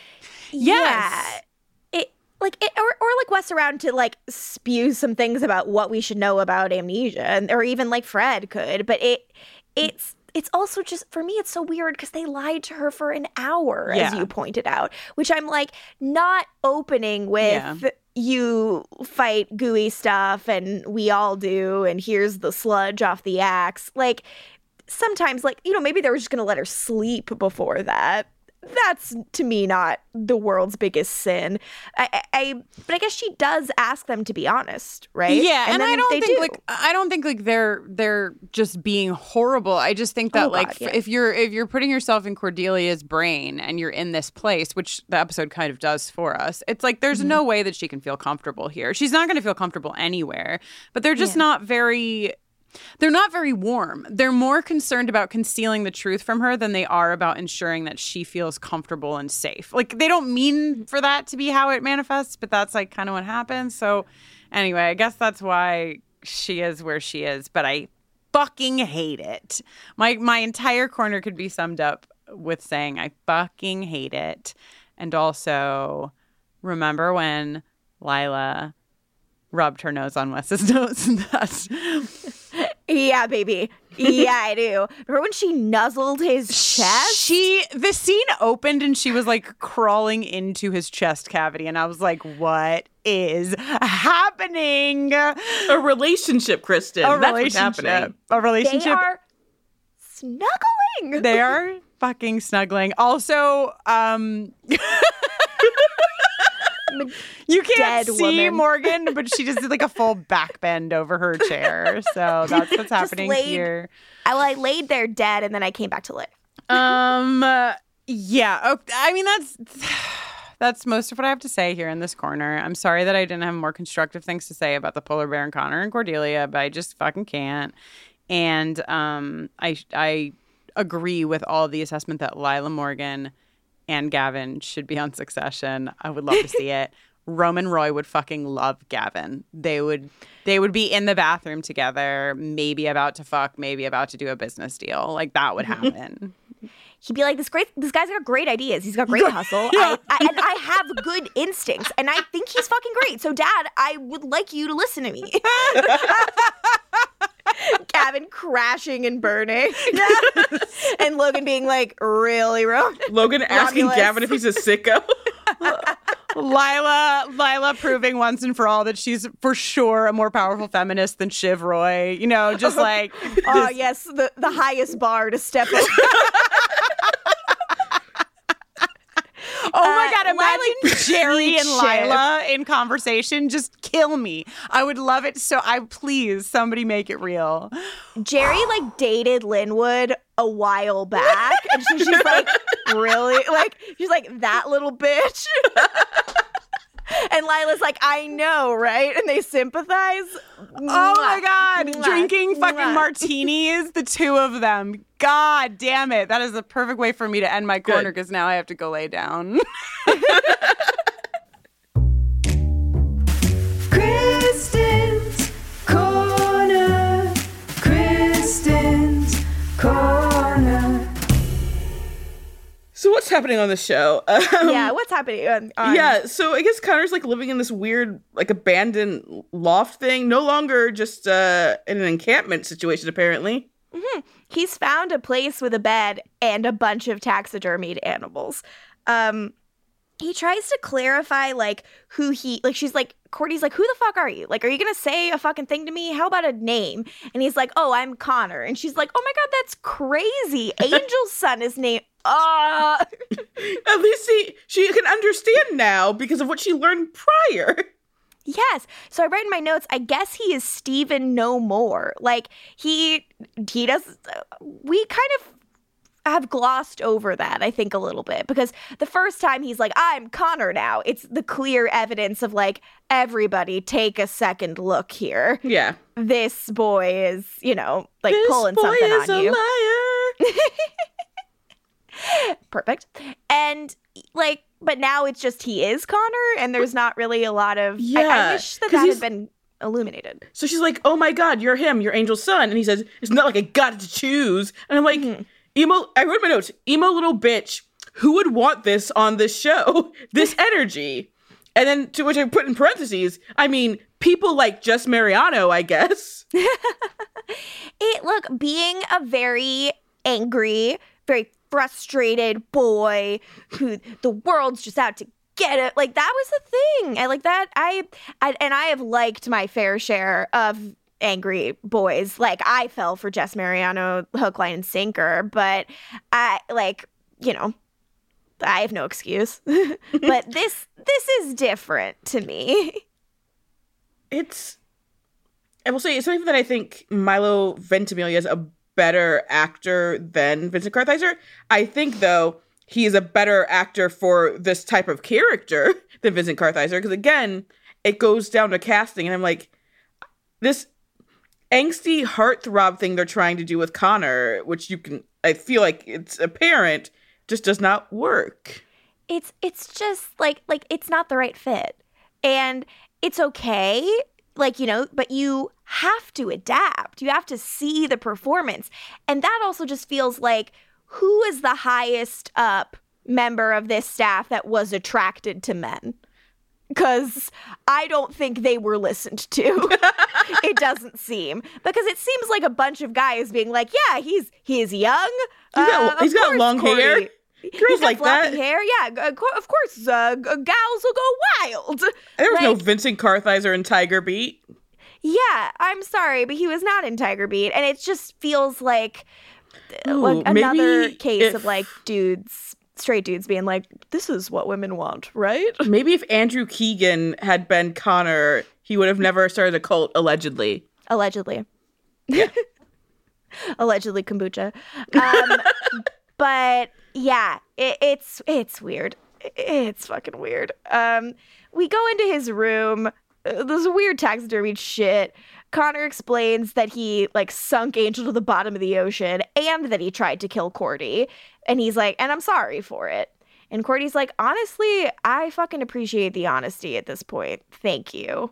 Yes. Yeah. It like it, or or like Wes around to like spew some things about what we should know about amnesia, and or even like Fred could. But it it's it's also just, for me, it's so weird because they lied to her for an hour, yeah. as you pointed out, which I'm like not opening with. Yeah. You fight gooey stuff and we all do, and here's the sludge off the axe. Like, sometimes, like, you know, maybe they were just gonna let her sleep before that. That's, to me, not the world's biggest sin. I, I but I guess she does ask them to be honest, right? Yeah, and, and I don't think do. like I don't think like they're they're just being horrible. I just think that oh, like God, yeah. if you're if you're putting yourself in Cordelia's brain and you're in this place, which the episode kind of does for us, it's like there's mm-hmm. no way that she can feel comfortable here. She's not going to feel comfortable anywhere. But they're just yeah. not very. They're not very warm. They're more concerned about concealing the truth from her than they are about ensuring that she feels comfortable and safe. Like, they don't mean for that to be how it manifests, but that's, like, kind of what happens. So, anyway, I guess that's why she is where she is. But I fucking hate it. My, my entire corner could be summed up with saying I fucking hate it. And also, remember when Lila rubbed her nose on Wes's nose? That's... Yeah, baby. Yeah, I do. Remember when she nuzzled his chest? She, the scene opened and she was like crawling into his chest cavity. And I was like, what is happening? A relationship, Kristen. A That's relationship. What's happening. A relationship. They are snuggling. They are fucking snuggling. Also, um... you can't see woman. Morgan, but she just did like a full back bend over her chair. So that's what's happening laid, here. I, well, I laid there dead and then I came back to life. um, uh, yeah. Oh, I mean, that's that's most of what I have to say here in this corner. I'm sorry that I didn't have more constructive things to say about the polar bear and Connor and Cordelia, but I just fucking can't. And um, I I agree with all of the assessment that Lila Morgan and Gavin should be on Succession. I would love to see it. Roman Roy would fucking love Gavin. They would they would be in the bathroom together, maybe about to fuck, maybe about to do a business deal. Like, that would happen. He'd be like, this great this guy's got great ideas. He's got great hustle. I, I, and I have good instincts. And I think he's fucking great. So, Dad, I would like you to listen to me. Gavin crashing and burning. Yes. And Logan being like, really, Ron? Logan asking Romulus. Gavin if he's a sicko. Lila, Lila proving once and for all that she's for sure a more powerful feminist than Shiv Roy. You know, just like... Oh, yes, the, the highest bar to step over. Oh my God, uh, imagine like Jerry and Lila in conversation. Just kill me. I would love it. So I please, somebody make it real. Jerry like dated Linwood a while back. And so she's like, really? Like, she's like, that little bitch. And Lila's like, I know, right? And they sympathize. Oh my God. Mwah. Drinking fucking Mwah. martinis, the two of them. God damn it. That is the perfect way for me to end my corner because now I have to go lay down. Kristen's Corner. Kristen's Corner. So what's happening on the show? Um, Yeah, what's happening on, on... Yeah, so I guess Connor's like living in this weird, like abandoned loft thing. No longer just uh, in an encampment situation, apparently. Mm-hmm. He's found a place with a bed and a bunch of taxidermied animals. Um, he tries to clarify, like, who he... Like, she's like... Cordy's like, who the fuck are you? Like, are you going to say a fucking thing to me? How about a name? And he's like, oh, I'm Connor. And she's like, oh my God, that's crazy. Angel's son is named... Uh. At least he, she can understand now because of what she learned prior. Yes. So I write in my notes, I guess he is Steven no more. Like, he, he does, we kind of have glossed over that, I think, a little bit. Because the first time he's like, I'm Connor now, it's the clear evidence of, like, everybody take a second look here. Yeah. This boy is, you know, like, this pulling boy something is on a you. Liar. Perfect. And, like, but now it's just he is Connor, and there's not really a lot of... Yeah. I, I wish that 'cause that he's- had been illuminated. So she's like, oh my God, you're him, you're Angel's son. And he says, it's not like I got to choose. And I'm like, Mm-hmm. emo, I wrote in my notes, emo little bitch, who would want this on this show? This energy. And then to which I put in parentheses, I mean, people like Jess Mariano, I guess. It, look, being a very angry, very frustrated boy who the world's just out to get it, like, that was the thing. I like that. I, I and I have liked my fair share of angry boys. Like, I fell for Jess Mariano hook, line, and sinker, but I, like, you know, I have no excuse. But this this is different to me. It's, I will say, it's something that I think Milo Ventimiglia is a better actor than Vincent Kartheiser. I think, though, he is a better actor for this type of character than Vincent Kartheiser. Because, again, it goes down to casting. And I'm like, this angsty heartthrob thing they're trying to do with Connor, which you can, I feel like it's apparent, just does not work. It's it's just like like it's not the right fit. And it's okay, like, you know, but you have to adapt. You have to see the performance. And that also just feels like, who is the highest up member of this staff that was attracted to men? Because I don't think they were listened to. It doesn't seem. Because it seems like a bunch of guys being like, yeah, he's he's young. He's got, Uh, he's of got course, long Corey. hair. He's Girls got like floppy that. hair. Yeah, g- of cour- of course, uh, g- gals will go wild. There was no Like, Vincent Kartheiser in Tiger Beat. yeah, I'm sorry, but he was not in Tiger Beat. And it just feels like, uh, Ooh, like another maybe case if- of, like, dudes, straight dudes being like, this is what women want, right? Maybe if Andrew Keegan had been Connor, he would have never started a cult, allegedly. Allegedly. Allegedly kombucha. Um, but yeah, it, it's it's weird. It's fucking weird. Um, we go into his room. Uh, There's weird taxidermy shit. Connor explains that he, like, sunk Angel to the bottom of the ocean and that he tried to kill Cordy. And he's like, and I'm sorry for it. And Cordy's like, honestly, I fucking appreciate the honesty at this point. Thank you.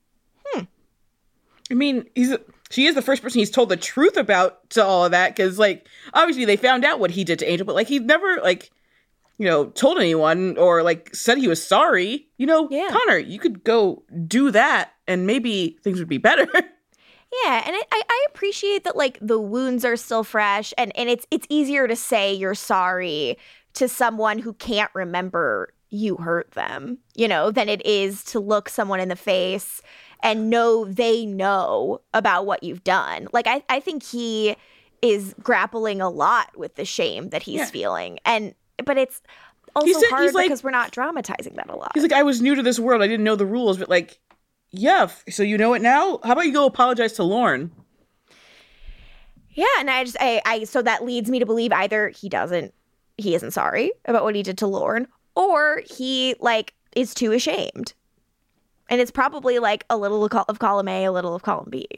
I mean, he's she is the first person he's told the truth about to all of that, because, like, obviously they found out what he did to Angel, but, like, he never, like, you know, told anyone or, like, said he was sorry. You know, Yeah. Connor, you could go do that and maybe things would be better. Yeah, and I, I I appreciate that, like, the wounds are still fresh, and, and it's it's easier to say you're sorry to someone who can't remember you hurt them, you know, than it is to look someone in the face and know they know about what you've done. Like, I, I think he is grappling a lot with the shame that he's Yeah. feeling. And but it's also He said- hard he's like- because we're not dramatizing that a lot. He's like, I was new to this world. I didn't know the rules, but, like, yeah, f- so you know it now? How about you go apologize to Lorne? Yeah, and I just I, I so that leads me to believe either he doesn't he isn't sorry about what he did to Lorne, or he, like, is too ashamed. And it's probably, like, a little of, col- of column A, a little of column B.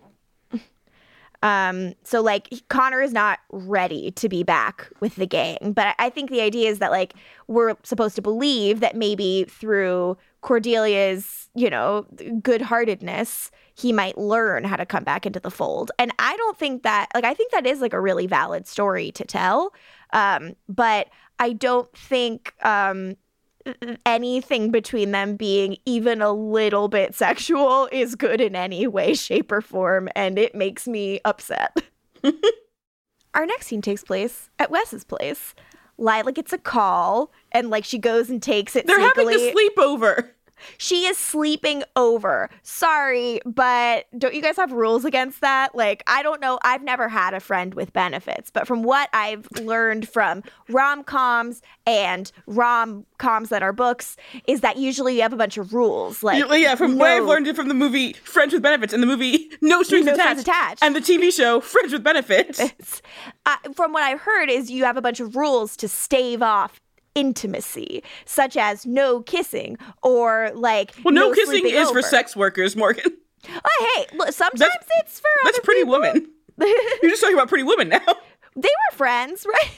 Um, so, like, Connor is not ready to be back with the gang. But I, I think the idea is that, like, we're supposed to believe that maybe through Cordelia's, you know, good-heartedness, he might learn how to come back into the fold. And I don't think that, like, I think that is, like, a really valid story to tell. Um, but I don't think um, anything between them being even a little bit sexual is good in any way, shape, or form, and it makes me upset. Our next scene takes place at Wes's place. Lila gets a call, and, like, she goes and takes it They're sneakily. having a sleepover. She is sleeping over. Sorry, but don't you guys have rules against that? Like, I don't know. I've never had a friend with benefits, but from what I've learned from rom-coms and rom-coms that are books is that usually you have a bunch of rules. Like, yeah, yeah from no, what I've learned from the movie Friends with Benefits and the movie No Strings, No attached, Strings Attached and the T V show Friends with Benefits. Uh, from what I've heard is you have a bunch of rules to stave off intimacy, such as no kissing or like well no, no kissing is over. for sex workers, Morgan. Oh hey, look, sometimes that's, it's for that's other Pretty people. Woman. You're just talking about Pretty Woman now. They were friends, right?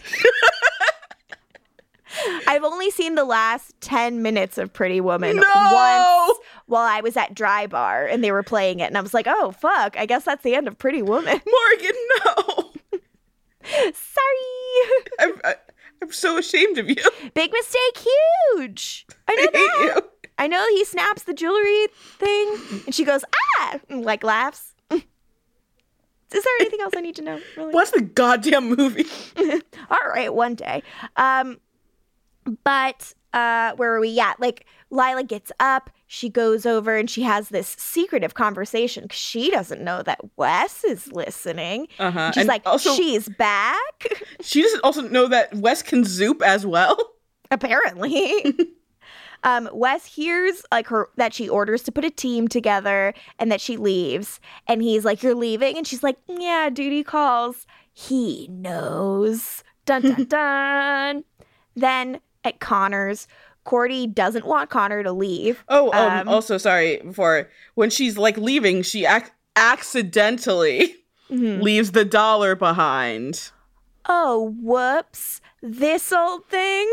I've only seen the last ten minutes of Pretty Woman no! once while I was at Dry Bar and they were playing it and I was like, oh fuck, I guess that's the end of Pretty Woman. Morgan, no. Sorry. I'm, I, I'm so ashamed of you. Big mistake, huge. I know I hate that. you. I know he snaps the jewelry thing and she goes, ah, and like laughs. Is there anything else I need to know? Really? What's the goddamn movie? All right, one day. Um, but uh, where are we? Yeah, like Lila gets up, she goes over and she has this secretive conversation because she doesn't know that Wes is listening. Uh-huh. And she's and like, also, she's back. She doesn't also know that Wes can zoop as well. Apparently. um, Wes hears like her that she orders to put a team together and that she leaves. And he's like, you're leaving? And she's like, yeah, duty calls. He knows. Dun, dun, dun. Then at Connor's, Cordy doesn't want Connor to leave. Oh, um, um, also, sorry, before, when she's, like, leaving, she ac- accidentally mm-hmm. leaves the dollar behind. Oh, whoops. This old thing?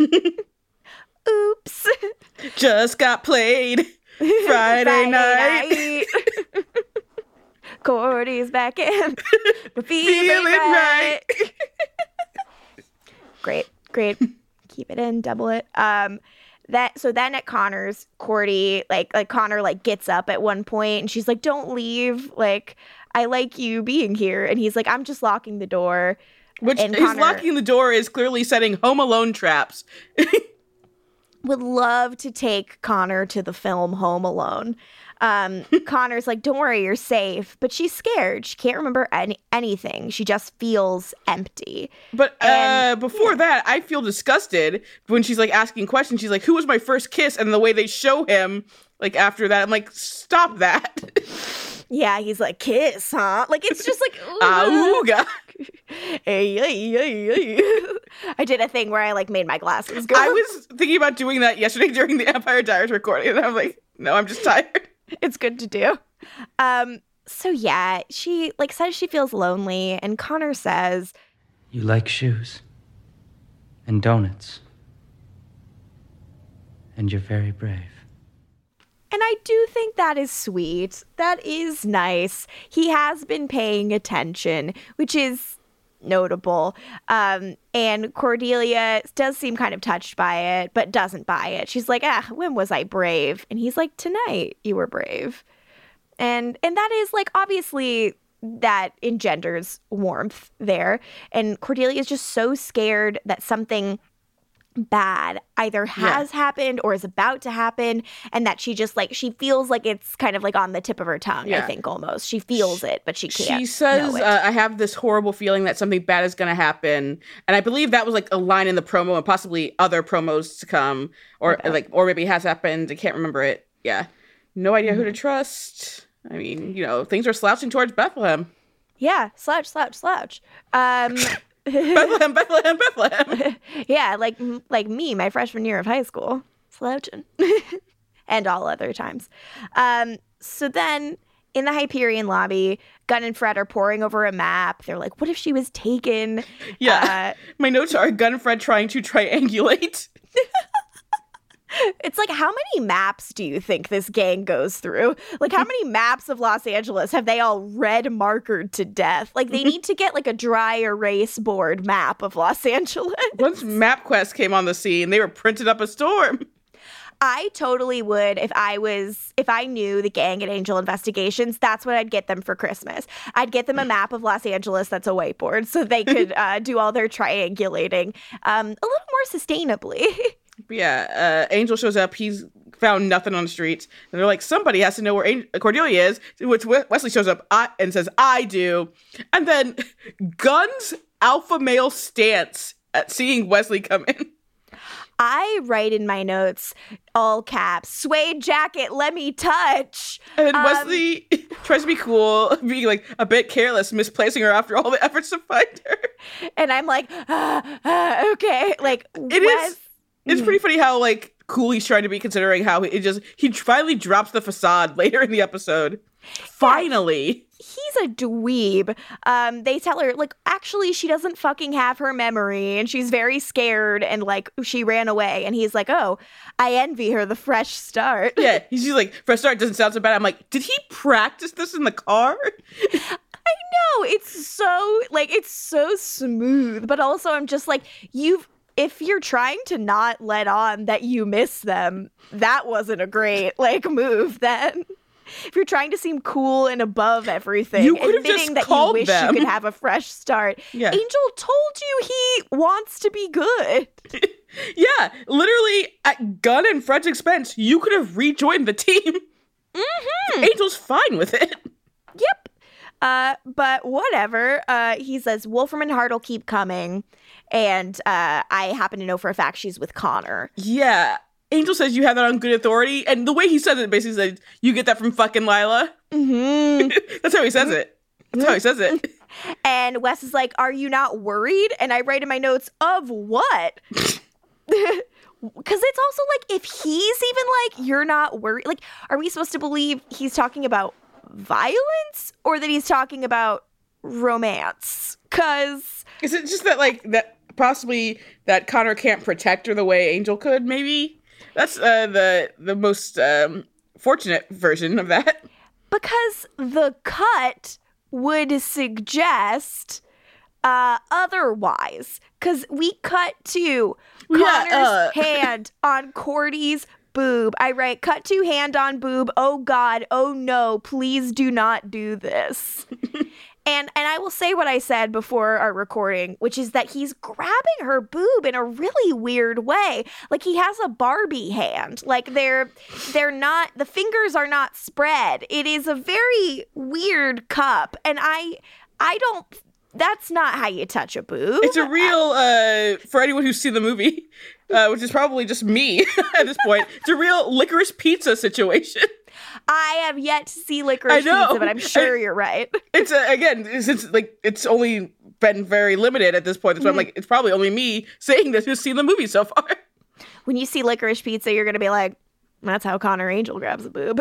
Oops. Just got played Friday, Friday night. night. Cordy's back in. We're feeling, feeling right. right. Great, great. Keep it in, double it. Um, that so then at Connor's, Cordy like like Connor like gets up at one point and she's like, "Don't leave. Like, I like you being here." And he's like, "I'm just locking the door." Which and is Connor locking the door is clearly setting Home Alone traps. Would love to take Connor to the film Home Alone. Um, Connor's like, don't worry, you're safe. But she's scared. She can't remember any- anything. She just feels empty. But and, uh, before yeah. that, I feel disgusted when she's like asking questions. She's like, who was my first kiss? And the way they show him, like after that, I'm like, stop that. Yeah, he's like, kiss, huh? Like, it's just like, Auga. Hey, hey, hey, hey. I did a thing where I like made my glasses go. I was thinking about doing that yesterday during the Empire Diaries recording, and I'm like, no, I'm just tired. It's good to do. Um, so yeah, she like says she feels lonely, and Connor says, you like shoes and donuts, and you're very brave. And I do think that is sweet. That is nice. He has been paying attention, which is notable. Um, and Cordelia does seem kind of touched by it, but doesn't buy it. She's like, ah, when was I brave? And he's like, tonight you were brave. And and that is like, obviously that engenders warmth there. And Cordelia is just so scared that something bad either has yeah. happened or is about to happen, and that she just like she feels like it's kind of like on the tip of her tongue. yeah. I think almost she feels it, but she can't. She says, know it. Uh, I have this horrible feeling that something bad is going to happen, and I believe that was like a line in the promo and possibly other promos to come, or okay. like or maybe it has happened. I can't remember it. Yeah, no idea mm-hmm. who to trust. I mean, you know, things are slouching towards Bethlehem. Yeah, slouch, slouch, slouch. Um Bethlehem, Bethlehem, Bethlehem. Yeah, like like me, my freshman year of high school, slouching, and all other times. Um, so then in the Hyperion lobby, Gunn and Fred are poring over a map. They're like, "What if she was taken?" Yeah, uh, my notes are Gunn and Fred trying to triangulate. It's like, how many maps do you think this gang goes through? Like, how many maps of Los Angeles have they all red markered to death? Like, they need to get like a dry erase board map of Los Angeles. Once MapQuest came on the scene, they were printed up a storm. I totally would if I was, if I knew the gang at Angel Investigations, that's what I'd get them for Christmas. I'd get them a map of Los Angeles that's a whiteboard so they could uh, do all their triangulating um, a little more sustainably. Yeah, uh, Angel shows up. He's found nothing on the streets. And they're like, somebody has to know where Angel- Cordelia is, which Wesley shows up I- and says, I do. And then Gunn's alpha male stance at seeing Wesley come in. I write in my notes, all caps, suede jacket, let me touch. And then Um, Wesley tries to be cool, being like a bit careless, misplacing her after all the efforts to find her. And I'm like, ah, ah, okay. Like, It Wes- is. It's pretty funny how like cool he's trying to be, considering how he just he finally drops the facade later in the episode. Finally. He's a dweeb. Um, they tell her, like, actually, she doesn't fucking have her memory, and she's very scared, and, like, she ran away. And he's like, oh, I envy her the fresh start. Yeah, he's just like, fresh start doesn't sound so bad. I'm like, did he practice this in the car? I know. It's so, like, it's so smooth. But also, I'm just like, you've, if you're trying to not let on that you miss them, that wasn't a great, like, move then. If you're trying to seem cool and above everything, You could have admitting just that you called wish them. you could have a fresh start. Yeah. Angel told you he wants to be good. Yeah, literally at Gunn and Fred's expense, you could have rejoined the team. Mm-hmm. Angel's fine with it. Yep. Uh, but whatever. Uh, he says Wolfram and Hart will keep coming, and uh, I happen to know for a fact she's with Connor. Yeah. Angel says you have that on good authority, and the way he says it basically says, you get that from fucking Lila. Mm-hmm. That's how he says it. That's how he says it. And Wes is like, are you not worried? And I write in my notes, of what? Because it's also like, if he's even like, you're not worried. Like, are we supposed to believe he's talking about violence or that he's talking about romance? Because Is it just that, like, that possibly that Connor can't protect her the way Angel could, maybe? That's uh, the the most um, fortunate version of that. because the cut would suggest uh, otherwise. Because we cut to Yeah, Connor's uh. hand on Cordy's boob. I write, cut to hand on boob. Oh God, oh no, please do not do this. And and I will say what I said before our recording, which is that he's grabbing her boob in a really weird way. Like he has a Barbie hand. Like they're they're not, the fingers are not spread. It is a very weird cup. And I I don't, that's not how you touch a boob. It's a real, uh, for anyone who's seen the movie, uh, which is probably just me at this point, it's a real licorice pizza situation. I have yet to see licorice I know. pizza, but I'm sure I- you're right. It's, uh, again, since, like, it's only been very limited at this point, that's why I'm like, it's probably only me saying this who's seen the movie so far. When you see licorice pizza, you're going to be like, that's how Connor Angel grabs a boob.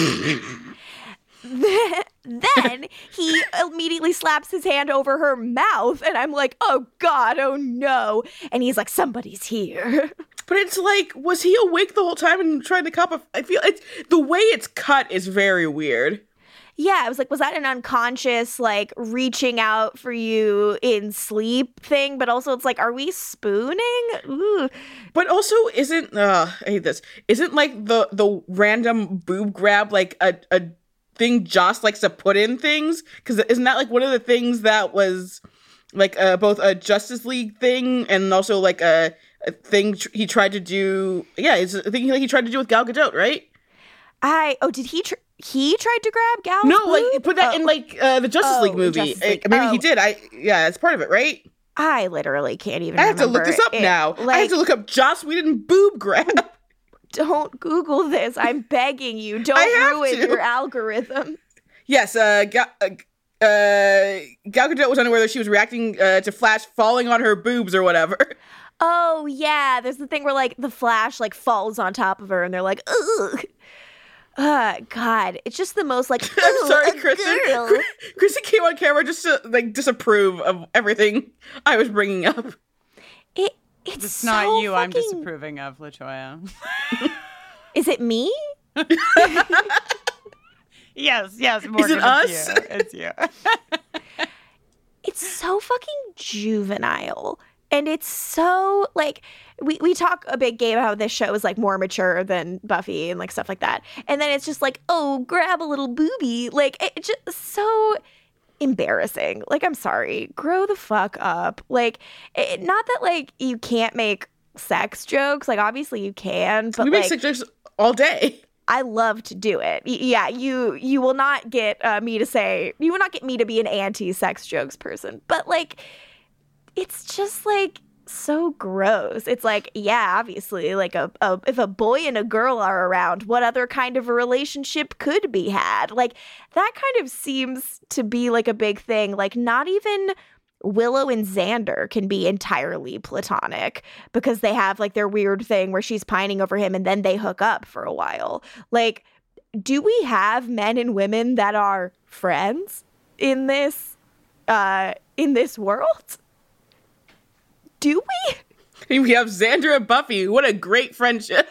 Then he immediately slaps his hand over her mouth, and I'm like, oh God, oh no. And he's like, somebody's here. But it's like, was he awake the whole time and trying to cop a... I feel it's... The way it's cut is very weird. Yeah, I was like, was that an unconscious, like, reaching out for you in sleep thing? But also, it's like, are we spooning? Ooh. But also, isn't... Uh, I hate this. Isn't, like, the, the random boob grab, like, a, a thing Joss likes to put in things? Because isn't that, like, one of the things that was, like, uh, both a Justice League thing and also, like, a... a thing tr- he tried to do, yeah, it's a thing he, he tried to do with Gal Gadot, right? I, oh, did he, tr- he tried to grab Gal's No, boob? like he put that Oh. in like uh, the Justice Oh, League movie. Justice League. Uh, maybe Oh. he did. I yeah, it's part of it, right? I literally can't even I have to remember look this up it. now. I Like, have to look up Joss Whedon boob grab. don't Google this. I'm begging you. Don't I have ruin to. your algorithm. Yes, uh, Ga- uh, uh, Gal Gadot was unaware that she was reacting uh, to Flash falling on her boobs or whatever. Oh, yeah. There's the thing where, like, the Flash, like, falls on top of her, and they're like, ugh. Uh, God. It's just the most, like, I'm "Ooh, sorry, a Kristen. girl." Kr- Kristen came on camera just to like disapprove of everything I was bringing up. It, it's It's so not you I'm fucking- disapproving of, LaToya. Is it me? Yes, yes, Morgan, it us? It's you. It's you. It's so fucking juvenile. And it's so, like, we, we talk a big game how this show is, like, more mature than Buffy and, like, stuff like that. And then it's just like, oh, grab a little booby. Like, it, it just so embarrassing. Like, I'm sorry. Grow the fuck up. Like, it, not that, like, you can't make sex jokes. Like, obviously you can. But, we make like, sex jokes all day. I love to do it. Y- yeah, you you will not get uh, me to say, you will not get me to be an anti-sex jokes person. But, like, it's just, like, so gross. It's like, yeah, obviously, like, a, a if a boy and a girl are around, what other kind of a relationship could be had? Like, that kind of seems to be, like, a big thing. Like, not even Willow and Xander can be entirely platonic because they have like their weird thing where she's pining over him and then they hook up for a while. Like, do we have men and women that are friends in this uh in this world? Do we? We have Xander and Buffy. What a great friendship.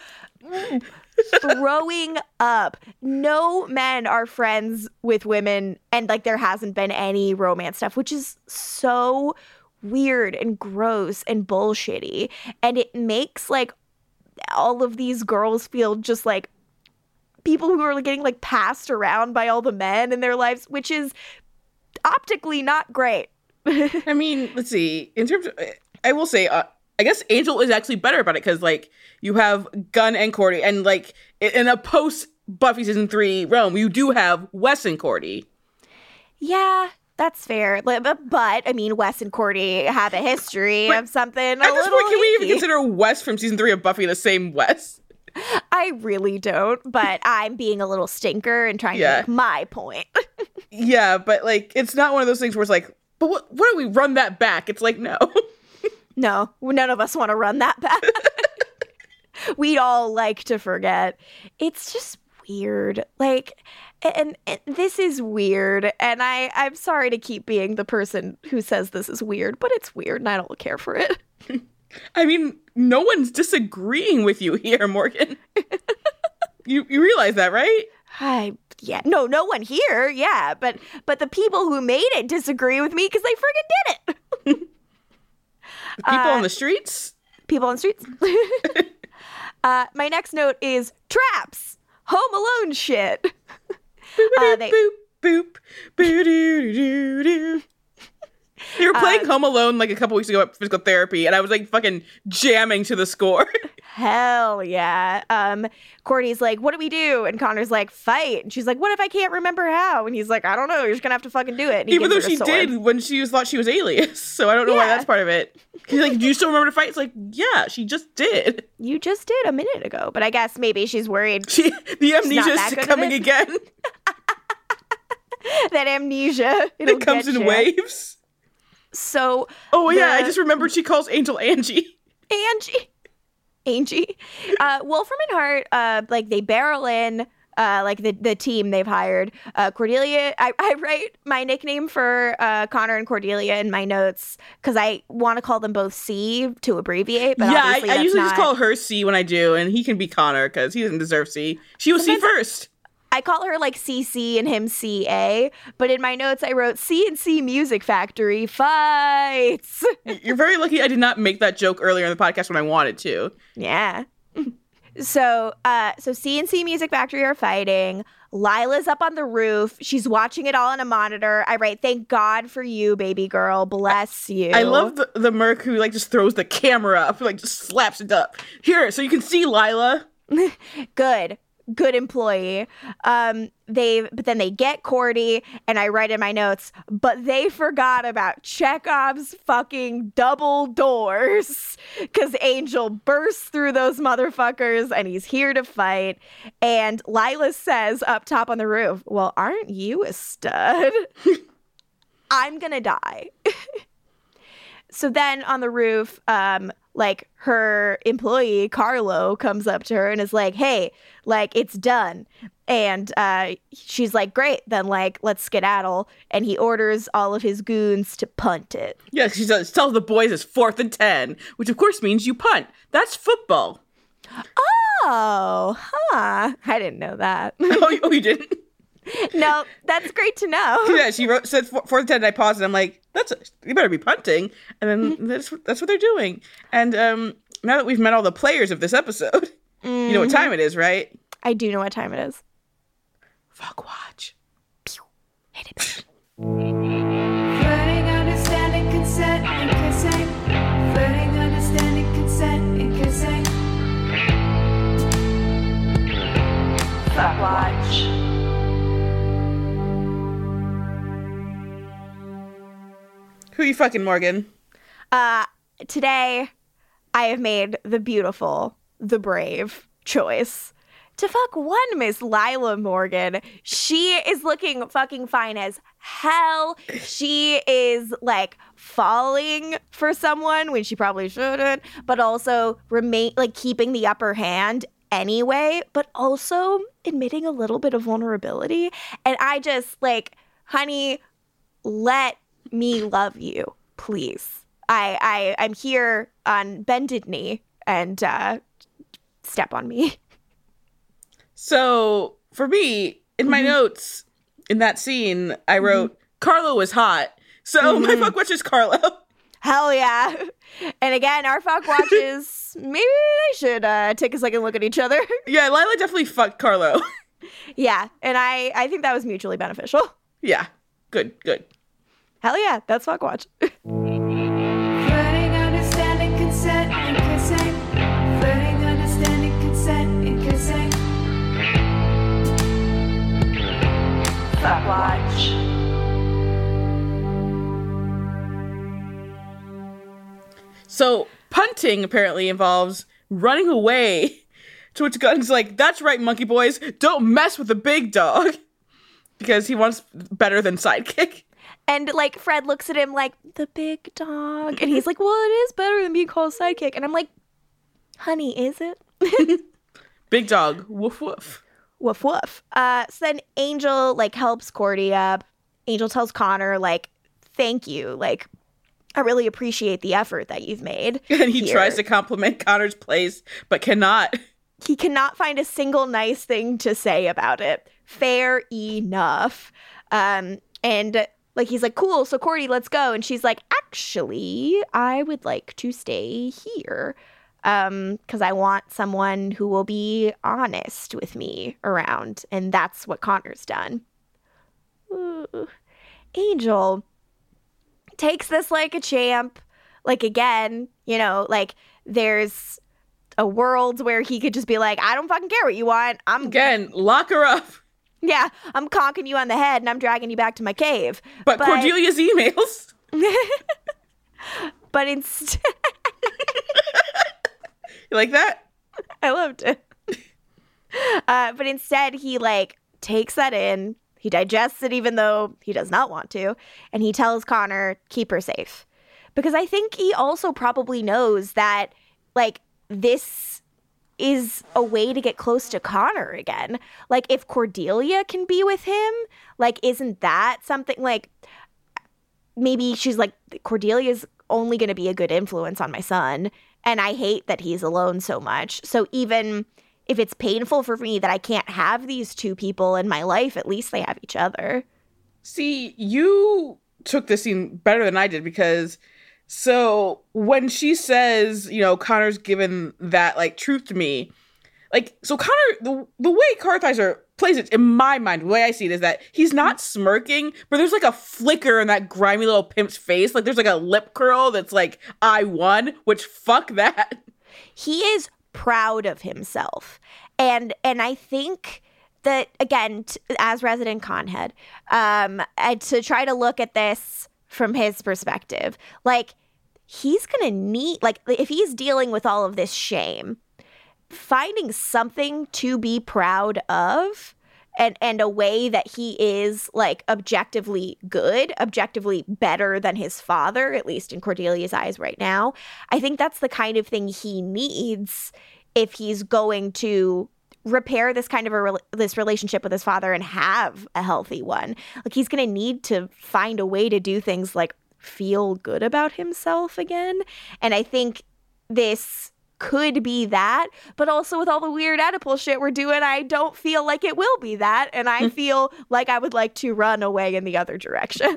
Throwing up. No men are friends with women, and like there hasn't been any romance stuff, which is so weird and gross and bullshitty. And it makes like all of these girls feel just like people who are getting like passed around by all the men in their lives, which is optically not great. I mean, let's see. In terms of, I will say, uh, I guess Angel is actually better about it because, like, you have Gunn and Cordy, and, like, in a post-Buffy Season three realm, you do have Wes and Cordy. Yeah, that's fair. But, but I mean, Wes and Cordy have a history but of something a At this little point, can we even hinky. consider Wes from Season three of Buffy the same Wes? I really don't, but I'm being a little stinker and trying Yeah. to make my point. Yeah, but, like, it's not one of those things where it's like, but what, why don't we run that back? It's like, no. No, none of us want to run that back. We'd all like to forget. It's just weird. Like, and, and this is weird. And I, I'm sorry to keep being the person who says this is weird, but it's weird and I don't care for it. I mean, no one's disagreeing with you here, Morgan. you you realize that, right? I, yeah, no, no one here. Yeah, but but the people who made it disagree with me because they friggin' did it. The people Uh, on the streets? People on the streets. uh, my next note is traps. Home Alone shit. Uh, they- boop, boop, boop, doo, doo, doo. They were playing Uh, Home Alone like a couple weeks ago at physical therapy, and I was like fucking jamming to the score. Hell yeah. Um, Cordy's like, what do we do? And Connor's like, fight. And she's like, what if I can't remember how? And he's like, I don't know. You're just gonna have to fucking do it. And he Even though gives her a she sword. did when she was thought she was Alias, so I don't know why Yeah. that's part of it. He's like, do you still remember to fight? It's like, yeah, she just did. You just did a minute ago. But I guess maybe she's worried She, the amnesia that is good at coming it. again. that amnesia. It'll It comes get in ya. waves. So Oh yeah, I the- just remembered she calls Angel Angie. Angie. Angie. Uh, Wolfram and Hart, uh, like they barrel in, uh, like the, the team they've hired. Uh, Cordelia, I, I write my nickname for uh, Connor and Cordelia in my notes because I want to call them both C to abbreviate. But Yeah, I, obviously I that's usually not. just call her C when I do, and he can be Connor because he doesn't deserve C. She was Sometimes C I- first. I call her like C C and him C A, but in my notes I wrote C and C Music Factory fights. You're very lucky I did not make that joke earlier in the podcast when I wanted to. Yeah. So, uh, so C and C Music Factory are fighting. Lila's up on the roof. She's watching it all on a monitor. I write, "Thank God for you, baby girl. Bless you." I love the, the Merc who like just throws the camera up, like just slaps it up. Here, so you can see Lila. Good. Good employee. Um, they but then they get Cordy, and I write in my notes, but they forgot about Chekhov's fucking double doors because Angel bursts through those motherfuckers, and he's here to fight. And Lila says up top on the roof, "Well, aren't you a stud?" I'm gonna die. So then on the roof, um, like her employee, Carlo, comes up to her and is like, hey, like it's done. And uh, she's like, great, then like let's skedaddle. And he orders all of his goons to punt it. Yeah, she says, tell the boys it's fourth and ten, which of course means you punt. That's football. Oh, huh. I didn't know that. oh, you, oh, you didn't? No, that's great to know. Yeah, she wrote said four- fourth and ten, and I paused, and I'm like, "That's a, you better be punting." And then that's what- that's what they're doing. And um, now that we've met all the players of this episode, you know what time it is, right? I do know what time it is. Fuck watch. Hit it. Flirting, understanding, consent, and kissing. Flirting, understanding, consent, and kissing. Fuck Watch. Who you fucking, Morgan? Uh, today, I have made the beautiful, the brave choice to fuck one Miss Lila Morgan. She is looking fucking fine as hell. She is like falling for someone when she probably shouldn't, but also remain like keeping the upper hand anyway, but also admitting a little bit of vulnerability. And I just like, honey, let me love you, please. I, I I'm here on bended knee, and uh, step on me. So for me, in my mm-hmm. notes in that scene, I wrote mm-hmm. Carlo was hot. So mm-hmm. my fuck watch is Carlo. Hell yeah. And again, our fuck watches, maybe they should uh, take a second look at each other. Yeah, Lila definitely fucked Carlo. Yeah, and I, I think that was mutually beneficial. Yeah, good, good. Hell yeah, that's fuck watch. Flirting, understanding, consent, and kissing. Flirting, understanding, consent, and kissing. Fuck watch. So punting apparently involves running away, to which Gunn's like, that's right, monkey boys, don't mess with the big dog, because he wants better than sidekick. And like Fred looks at him like, the big dog, and he's like, well, it is better than being called sidekick. And I'm like, honey, is it? Big dog, woof woof. Woof woof. Uh, so then Angel like helps Cordy up. Angel tells Connor like, thank you, like, I really appreciate the effort that you've made. And he here. tries to compliment Connor's place, but cannot. He cannot find a single nice thing to say about it. Fair enough. Um, and like, he's like, cool, so Cordy, let's go. And she's like, actually, I would like to stay here. Um, because I want someone who will be honest with me around. And that's what Connor's done. Ooh. Angel takes this like a champ. Like, again, you know, like, there's a world where he could just be like, I don't fucking care what you want. I'm Again, lock her up. Yeah, I'm conking you on the head and I'm dragging you back to my cave. But, but Cordelia's emails. But instead... You like that? I loved it. Uh, but instead, he, like, takes that in. He digests it even though he does not want to. And he tells Connor, keep her safe. Because I think he also probably knows that, like, this is a way to get close to Connor again. Like, if Cordelia can be with him, like, isn't that something, like, maybe she's like, Cordelia's only going to be a good influence on my son. And I hate that he's alone so much. So even if it's painful for me that I can't have these two people in my life, at least they have each other. See, you took this scene better than I did, because so when she says, you know, Connor's given that, like, truth to me, like, so Connor, the, the way Kartheiser plays it, in my mind, the way I see it is that he's not smirking, but there's, like, a flicker in that grimy little pimp's face. Like, there's, like, a lip curl that's like, I won, which, fuck that. He is proud of himself. And and I think that, again, t- as resident conhead, um, and to try to look at this from his perspective, like, he's going to need, like, if he's dealing with all of this shame, finding something to be proud of and, and a way that he is, like, objectively good, objectively better than his father, at least in Cordelia's eyes right now, I think that's the kind of thing he needs if he's going to repair this kind of a re- this relationship with his father and have a healthy one. Like, he's going to need to find a way to do things like feel good about himself again. And I think this could be that, but also with all the weird Oedipal shit we're doing, I don't feel like it will be that. And I feel like I would like to run away in the other direction.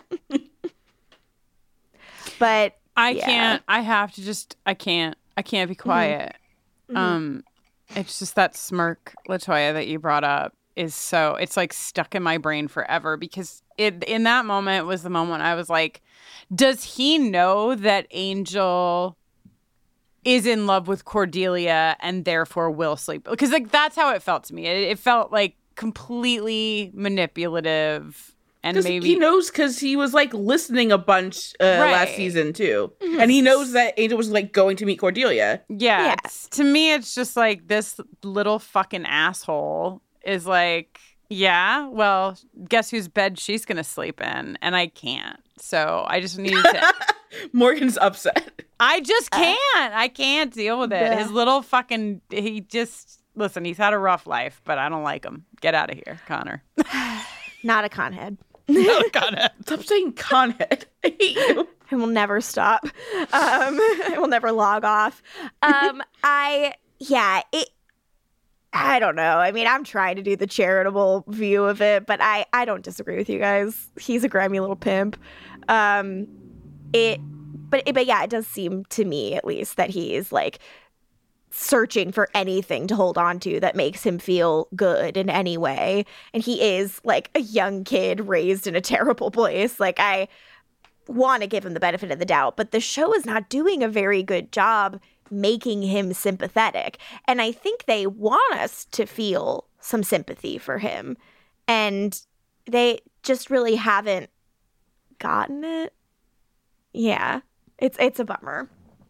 But I yeah. can't, I have to just, I can't, I can't be quiet. Mm-hmm. Um, it's just that smirk, LaToya, that you brought up is so, it's like stuck in my brain forever, because it, in that moment was the moment I was like, does he know that Angel is in love with Cordelia and therefore will sleep? Because, like, that's how it felt to me. It, it felt like completely manipulative and 'Cause maybe he knows because he was like listening a bunch uh, Right. last season too, and he knows that Angel was like going to meet Cordelia. Yeah, Yeah. It's, to me, it's just like this little fucking asshole is like, yeah, well, guess whose bed she's gonna sleep in, and I can't. So I just need to. Morgan's upset. I just can't. I can't deal with it. Yeah. His little fucking. He just listen. He's had a rough life, but I don't like him. Get out of here, Connor. Not a conhead. Stop saying conhead. I hate you. I will never stop. Um, I will never log off. Um, I yeah, it. I don't know. I mean, I'm trying to do the charitable view of it, but I I don't disagree with you guys. He's a grimy little pimp. Um, it, but but yeah, it does seem to me at least that he's like searching for anything to hold on to that makes him feel good in any way. And he is like a young kid raised in a terrible place. Like I want to give him the benefit of the doubt, but the show is not doing a very good job making him sympathetic. And I think they want us to feel some sympathy for him. And they just really haven't gotten it. Yeah. It's it's a bummer.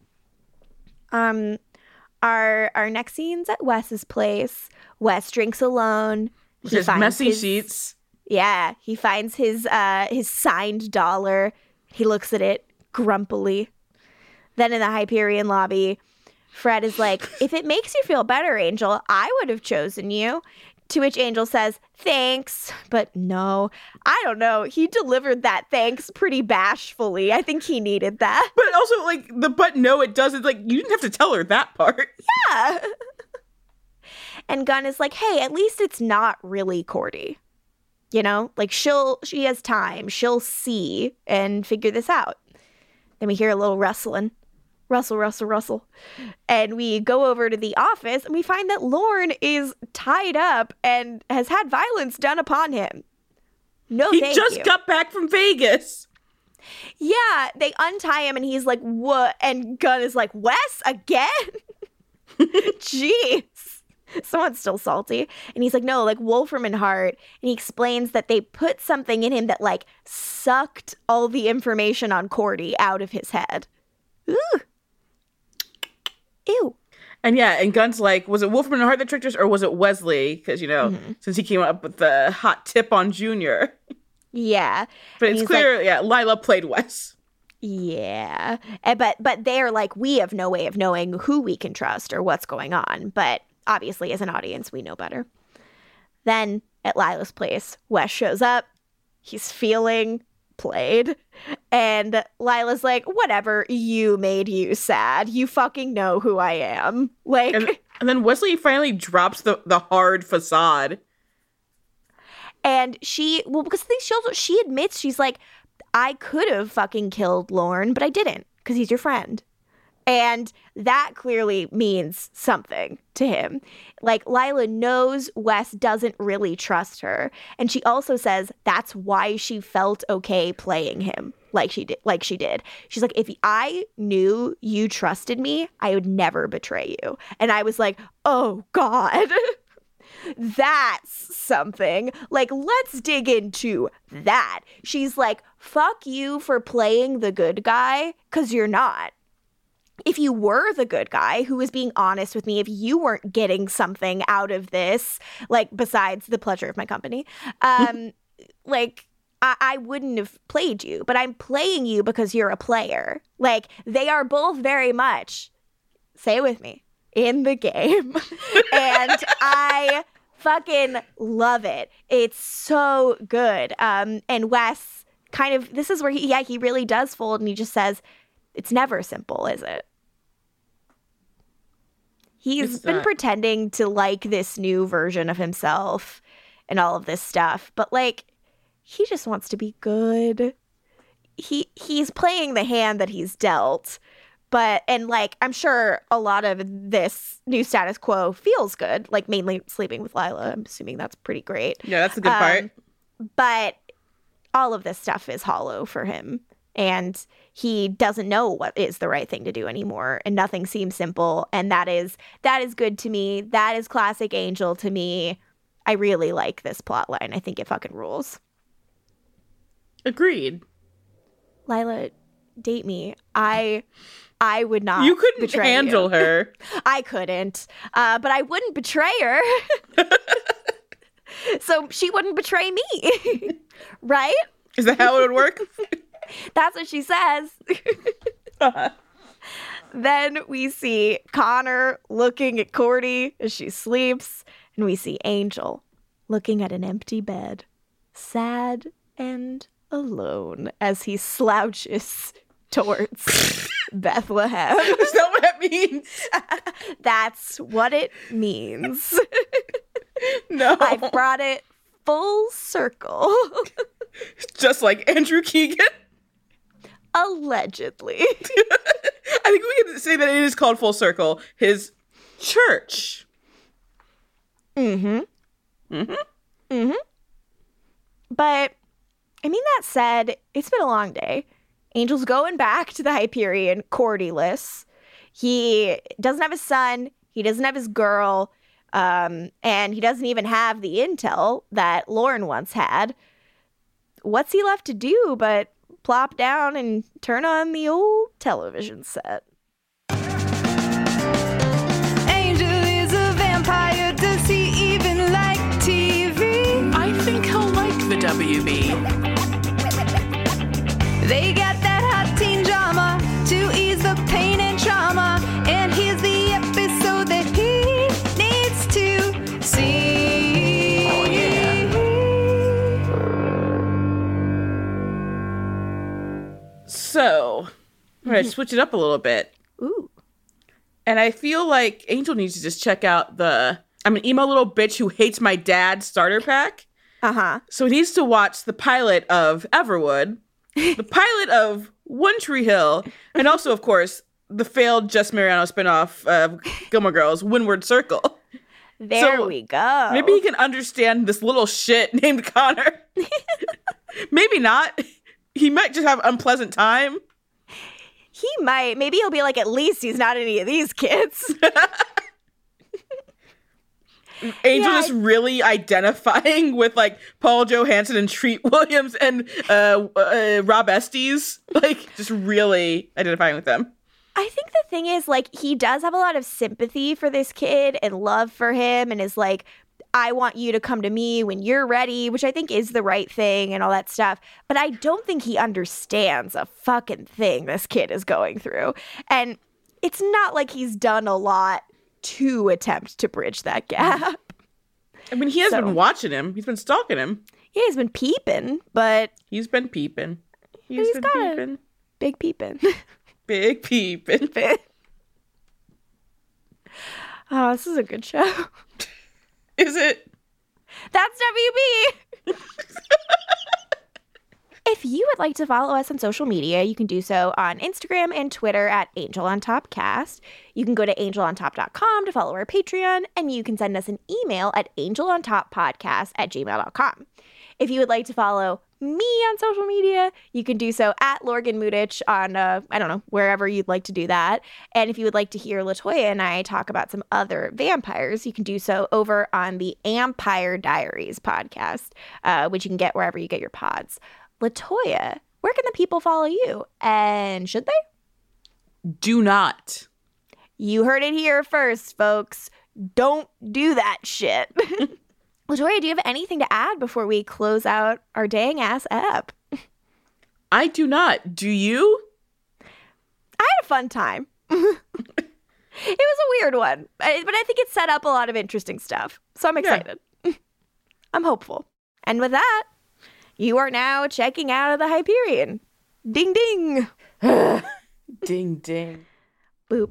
Um Our our next scene's at Wes's place. Wes drinks alone. With his finds messy his- sheets. Yeah, he finds his uh his signed dollar. He looks at it grumpily. Then in the Hyperion lobby, Fred is like, "If it makes you feel better, Angel, I would have chosen you." To which Angel says, "Thanks, but no." I don't know. He delivered that thanks pretty bashfully. I think he needed that. But also, like, the but no, it doesn't. Like, you didn't have to tell her that part. Yeah. And Gunn is like, "Hey, at least it's not really Cordy. You know, like she'll, she has time. She'll see and figure this out." Then we hear a little rustling. Rustle, rustle, rustle. And we go over to the office and we find that Lorne is tied up and has had violence done upon him. No, He thank just you. got back from Vegas. Yeah, they untie him and he's like, "What?" And Gunn is like, "Wes, again?" Jeez. Someone's still salty. And he's like, "No, like Wolfram and Hart." And he explains that they put something in him that like sucked all the information on Cordy out of his head. Ooh. Ew. And yeah, and Gunn's like, was it Wolfram and Hart that tricked us, or was it Wesley? Because, you know, Mm-hmm. since he came up with the hot tip on Junior. Yeah. But And it's he's clear, like, yeah, Lila played Wes. yeah. And, but but they're like, we have no way of knowing who we can trust or what's going on. But obviously, as an audience, we know better. Then at Lila's place, Wes shows up. He's feeling played. And Lila's like, "Whatever, you made you sad. You fucking know who I am." Like, And, and then Wesley finally drops the, the hard facade. and she, well, because the she, also, she admits, she's like, "I could have fucking killed Lorne, but I didn't because he's your friend." And that clearly means something to him. Like, Lila knows Wes doesn't really trust her. And she also says that's why she felt okay playing him like she did. Like she did. She's like, "If I knew you trusted me, I would never betray you." And I was like, oh, God. That's something. Like, let's dig into that. She's like, "Fuck you for playing the good guy, because you're not. If you were the good guy who was being honest with me, if you weren't getting something out of this, like besides the pleasure of my company, um, like I-, I wouldn't have played you, but I'm playing you because you're a player." Like, they are both very much, say it with me, in the game. And I fucking love it. It's so good. Um, and Wes kind of, this is where he, yeah, he really does fold, and he just says, "It's never simple, is it?" He's It's been not. pretending to like this new version of himself and all of this stuff, but like, he just wants to be good. He he's playing the hand that he's dealt, but and like, I'm sure a lot of this new status quo feels good, like mainly sleeping with Lila. I'm assuming that's pretty great. Yeah, that's the good part. Um, but all of this stuff is hollow for him, and he doesn't know what is the right thing to do anymore, and nothing seems simple. And that is that is good to me. That is classic Angel to me. I I really like this plot line. I think it fucking rules. Agreed. Lila, date me. I I would not. You couldn't betray handle you. her. I couldn't. Uh, but I wouldn't betray her. So she wouldn't betray me. Right? Is that how it would work? That's what she says. Uh-huh. Then we see Connor looking at Cordy as she sleeps, and we see Angel looking at an empty bed, sad and alone as he slouches towards Bethlehem. Is that what that means? That's what it means. No. I've brought it full circle. Just like Andrew Keegan? Allegedly. I think we can say that it is called full circle. His church. Mm-hmm. Mm-hmm. Mm-hmm. But, I mean, that said, it's been a long day. Angel's going back to the Hyperion Cordy-less. He doesn't have his son. He doesn't have his girl. Um, and he doesn't even have the intel that Lauren once had. What's he left to do but plop down and turn on the old television set? Angel is a vampire. Does he even like T V? I think he'll like the W B. They got that hot teen drama to ease the pain and trauma. And here's the episode that he needs to see. Oh, yeah. So, I'm going to switch it up a little bit. Ooh. And I feel like Angel needs to just check out the I'm an emo little bitch who hates my dad starter pack. Uh-huh. So he needs to watch the pilot of Everwood, the pilot of One Tree Hill, and also, of course, the failed Jess Mariano spinoff of Gilmore Girls, Windward Circle. There So, we go. Maybe he can understand this little shit named Connor. Maybe not. He might just have unpleasant time. He might. Maybe he'll be like, at least he's not any of these kids. Angel Yeah, is really identifying with like Paul Johansson and Treat Williams and uh, uh, Rob Estes. Like, just really identifying with them. I think the thing is, like, he does have a lot of sympathy for this kid and love for him and is like, I want you to come to me when you're ready, which I think is the right thing and all that stuff. But I don't think he understands a fucking thing this kid is going through. And it's not like he's done a lot to attempt to bridge that gap. I mean, he has So- been watching him. He's been stalking him. Yeah, he's been peeping, but He's been peeping. He's, He's been got a- peeping. big peeping. Big peeping. Oh, this is a good show. Is it? That's W B. If you would like to follow us on social media, you can do so on Instagram and Twitter at Angel on Top Cast. You can go to angel on top dot com to follow our Patreon, and you can send us an email at angel on top podcast at gmail dot com. If you would like to follow me on social media, you can do so at Lorgan Mudich on, uh, I don't know, wherever you'd like to do that. And if you would like to hear LaToya and I talk about some other vampires, you can do so over on the Ampire Diaries podcast, uh, which you can get wherever you get your pods. LaToya, where can the people follow you? And should they? Do not. You heard it here first, folks. Don't do that shit. LaToya, do you have anything to add before we close out our dang ass app? I do not. Do you? I had a fun time. It was a weird one, but I think it set up a lot of interesting stuff. So I'm excited. Yeah. I'm hopeful. And with that, you are now checking out of the Hyperion. Ding ding. Ding ding. Boop.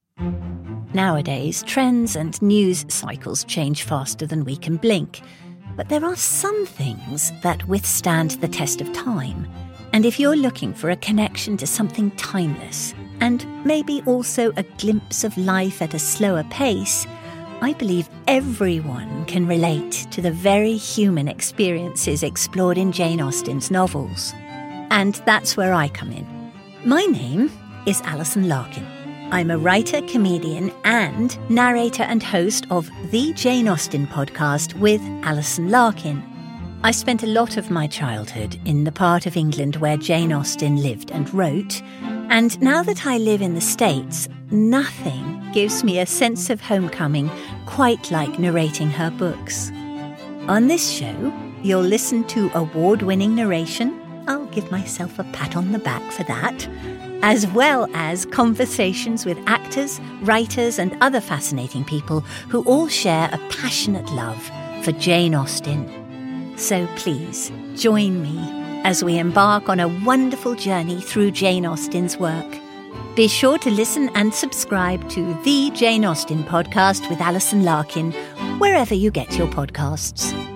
Nowadays, trends and news cycles change faster than we can blink. But there are some things that withstand the test of time. And if you're looking for a connection to something timeless, and maybe also a glimpse of life at a slower pace, I believe everyone can relate to the very human experiences explored in Jane Austen's novels. And that's where I come in. My name is Alison Larkin. I'm a writer, comedian, and narrator and host of the Jane Austen podcast with Alison Larkin. I spent a lot of my childhood in the part of England where Jane Austen lived and wrote, and now that I live in the States, nothing gives me a sense of homecoming quite like narrating her books. On this show, you'll listen to award-winning narration. I'll give myself a pat on the back for that, as well as conversations with actors, writers, and other fascinating people who all share a passionate love for Jane Austen. So please, join me as we embark on a wonderful journey through Jane Austen's work. Be sure to listen and subscribe to the Jane Austen podcast with Alison Larkin, wherever you get your podcasts.